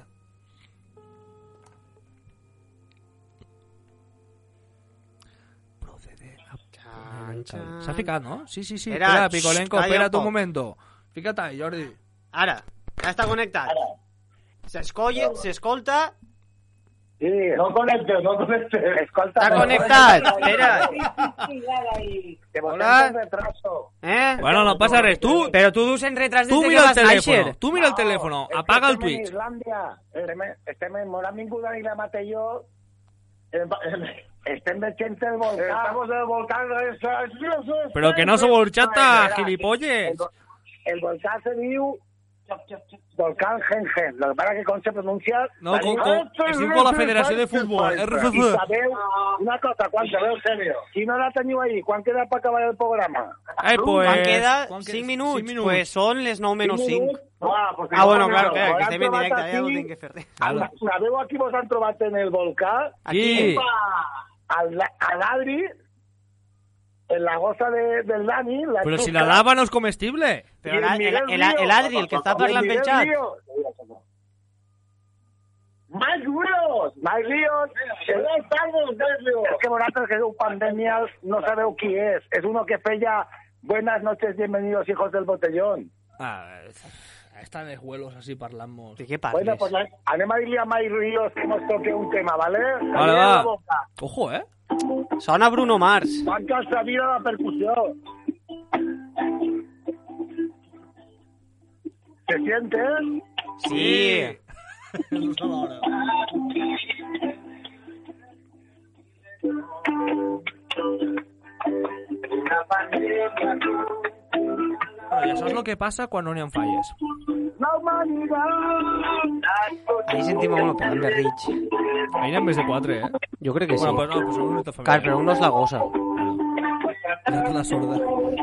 S'ha ficat, no? Sí. Espera, Picolenco, espera't un momento. Fica't ahí, Jordi. Ara, ja està connectat. S'escolta... Sí, no connectes. Escolta. Està connectat, espera. Hola. Bueno, no passa res. Però tu dus en retras des que vas nàixer. Tu mira el telèfon, apaga el Twitch. Estem en Mora Vinguda i la mate jo. Estem veient el volcán. Estamos en el volcán. Pero que no somos horchata, gilipolles. El volcán se diu Volcán Gengen. Lo que pasa que con se pronuncia... No, es igual la Federació de Futbol, RFF. I sabeu una cosa, quan sabeu, sèrio. Si no la teniu ahí, quan queda per acabar el programa? Pues... Quan queda 5 minuts. Pues són les 9 menys 5. Bueno, claro, que estem en directe, ja ho tinc que fer. Sabeu aquí vos han trobat en el volcán? Aquí. A l'Adri, en la goza del Dani... Pero si la lava no es comestible. Pero el Adri, el que está parlant pel chat. ¡Más líos! Es que vosaltres que diu pandèmia no sabeu qui és. És uno que feia buenas noches, bienvenidos hijos del botellón. Están de juelos así parlando. ¿De qué parles? Bueno, pues anem a dir-li a Mai Ríos que nos toque un tema, ¿vale? Vale, va. Ojo, Sona Bruno Mars. Van casa mira la percusión. ¿Te sientes? Sí. Bueno, ja saps el que passa quan no n'hi ha falles. Ahí sentim uno pegant de Rich. Ahí n'hi ha més de 4, Jo crec que sí. Bueno, pues no, pues una única familia. Clar, però uno és la gosa. La sorda.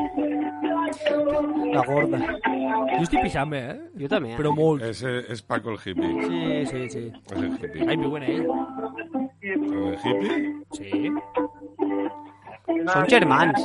La gorda. Jo estic pixant bé, Jo també. Però molt. És Paco el hippie. Sí. És el hippie. Ai, viuen ell. ¿El hippie? Sí. Són germans.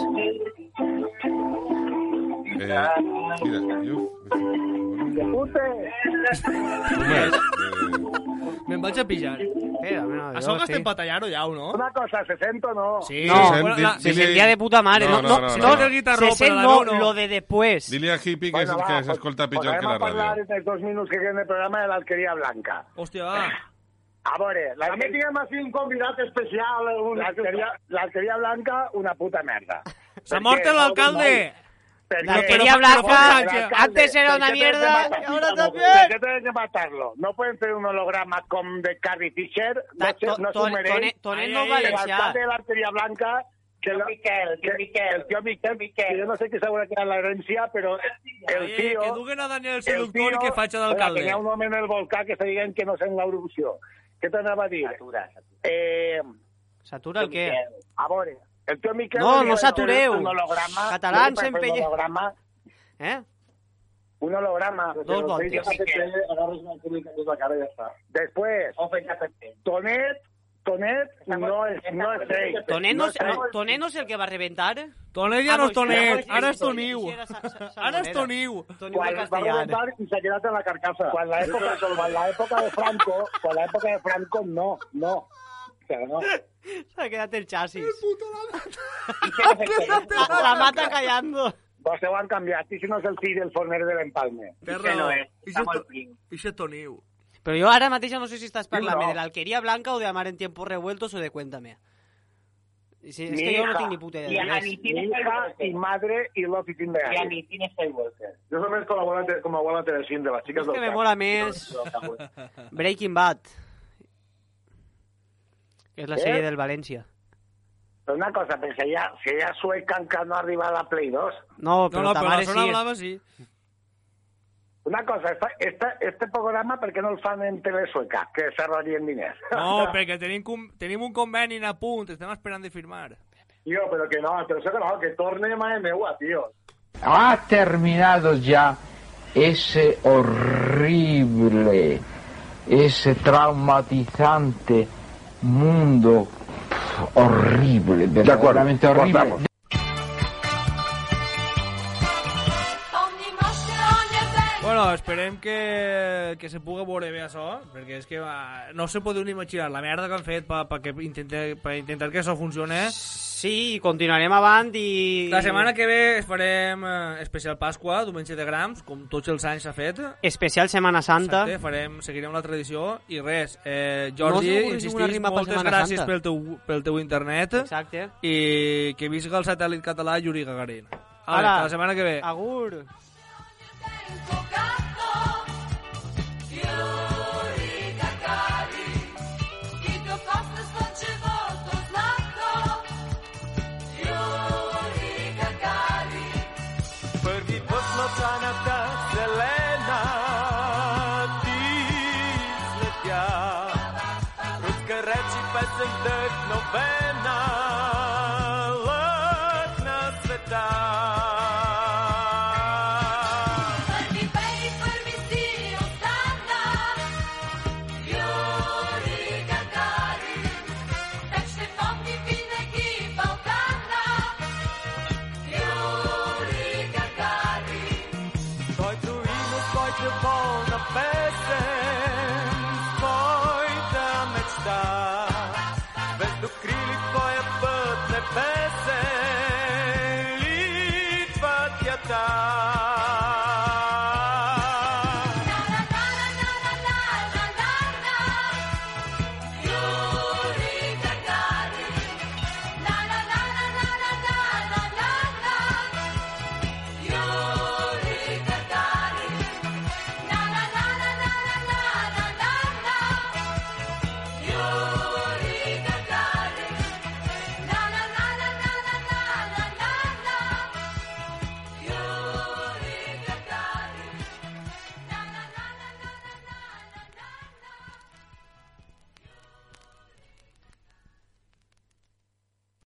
Mira, jo... ¡De pute! Me'n vaig a pillar. Això que estem patallant-ho ja, no? Una cosa, ¿se sent o no? Sí. Se sentía de puta madre. No, se sent lo de después. Dile a Hippie que s'escolta pitjor que la ràdio. Podem parlar en els 2 minuts que queden del programa de l'Alqueria Blanca. Hòstia, va. A veure, també tinguem així un convidat especial. L'Alqueria Blanca, una puta merda. ¡Se ha muerto el alcalde! La Alquería Blanca, antes era una mierda, y ahora también. ¿Por qué tienen que matarlo? No pueden hacer un holograma como de Carrie Fisher. No se merece. Tonendo valencià. El alcalde de l'Alqueria Blanca, el tío Miquel, que yo no sé qué seguro que era la herencia, pero el tío... Que duguen a Daniel Seductor i que faig d'alcalde. Que hi ha un home en el volcà que se diguen que no sent l'erupció. Què t'anava a dir? Satura el què? A veure... El tío Miquel no satureu. Catalán sempre... Un holograma. Un holograma. Dos voltes. Después, Tonet no es ell. Tonet no és el que va reventar? Tonet ja no és Tonet, ara és Toniu. Ara és Toniu. Quan va reventar i s'ha quedat en la carcassa. Quan l'època de Franco, no. Se ha quedado el chasis. La mata callando. Vos se ho han canviat. I si no és el fill del forner de l'Empalme. Ixe Toniu. Però jo ara mateix no sé si estàs parlant de l'Alqueria Blanca o de Amar en Tiempos Revueltos o de Cuéntame. Es que yo no tengo ni puta idea. Mi hija y madre y Love It in the Air. Y a mi tiene Skywalker. Yo solamente como abuela Teresín de las chicas del que me mola més Breaking Bad. Que és la sèrie del València. Però una cosa, però si hi ha sueca encara no ha arribat a la Play 2. No, però ta mare sí. Una cosa, este programa per què no el fan en tele sueca? Que s'arrolien diners. No, perquè tenim un conveni a punt, estem esperant de firmar. Tío, pero que no, que torne mare meua, tío. Ha terminado ya ese horrible, ese traumatizante mundo horrible, verdaderamente horrible. Bueno, esperem que se pugui veure bé això, perquè és que no se podeu ni imaginar la merda que han fet per intentar que això funcione. Sí, continuarem avant i... La setmana que ve farem especial Pasqua, diumenge de Grams, com tots els anys s'ha fet. Especial Setmana Santa. Exacte, seguirem la tradició i res. Jordi, insistís, moltes gràcies pel teu internet. Exacte. I que visca el satèl·lit català Yuri Gagarin. Ara, la setmana que ve. Agur. Novena letna sveta. Prvi si ostana Yuri Gagarin. Tak Štefani Vinegi Balkana Yuri Gagarin. Tvojtu imo, tvojte volna pesem, tvojta mečta. Крили твоя път небесен, литва тята.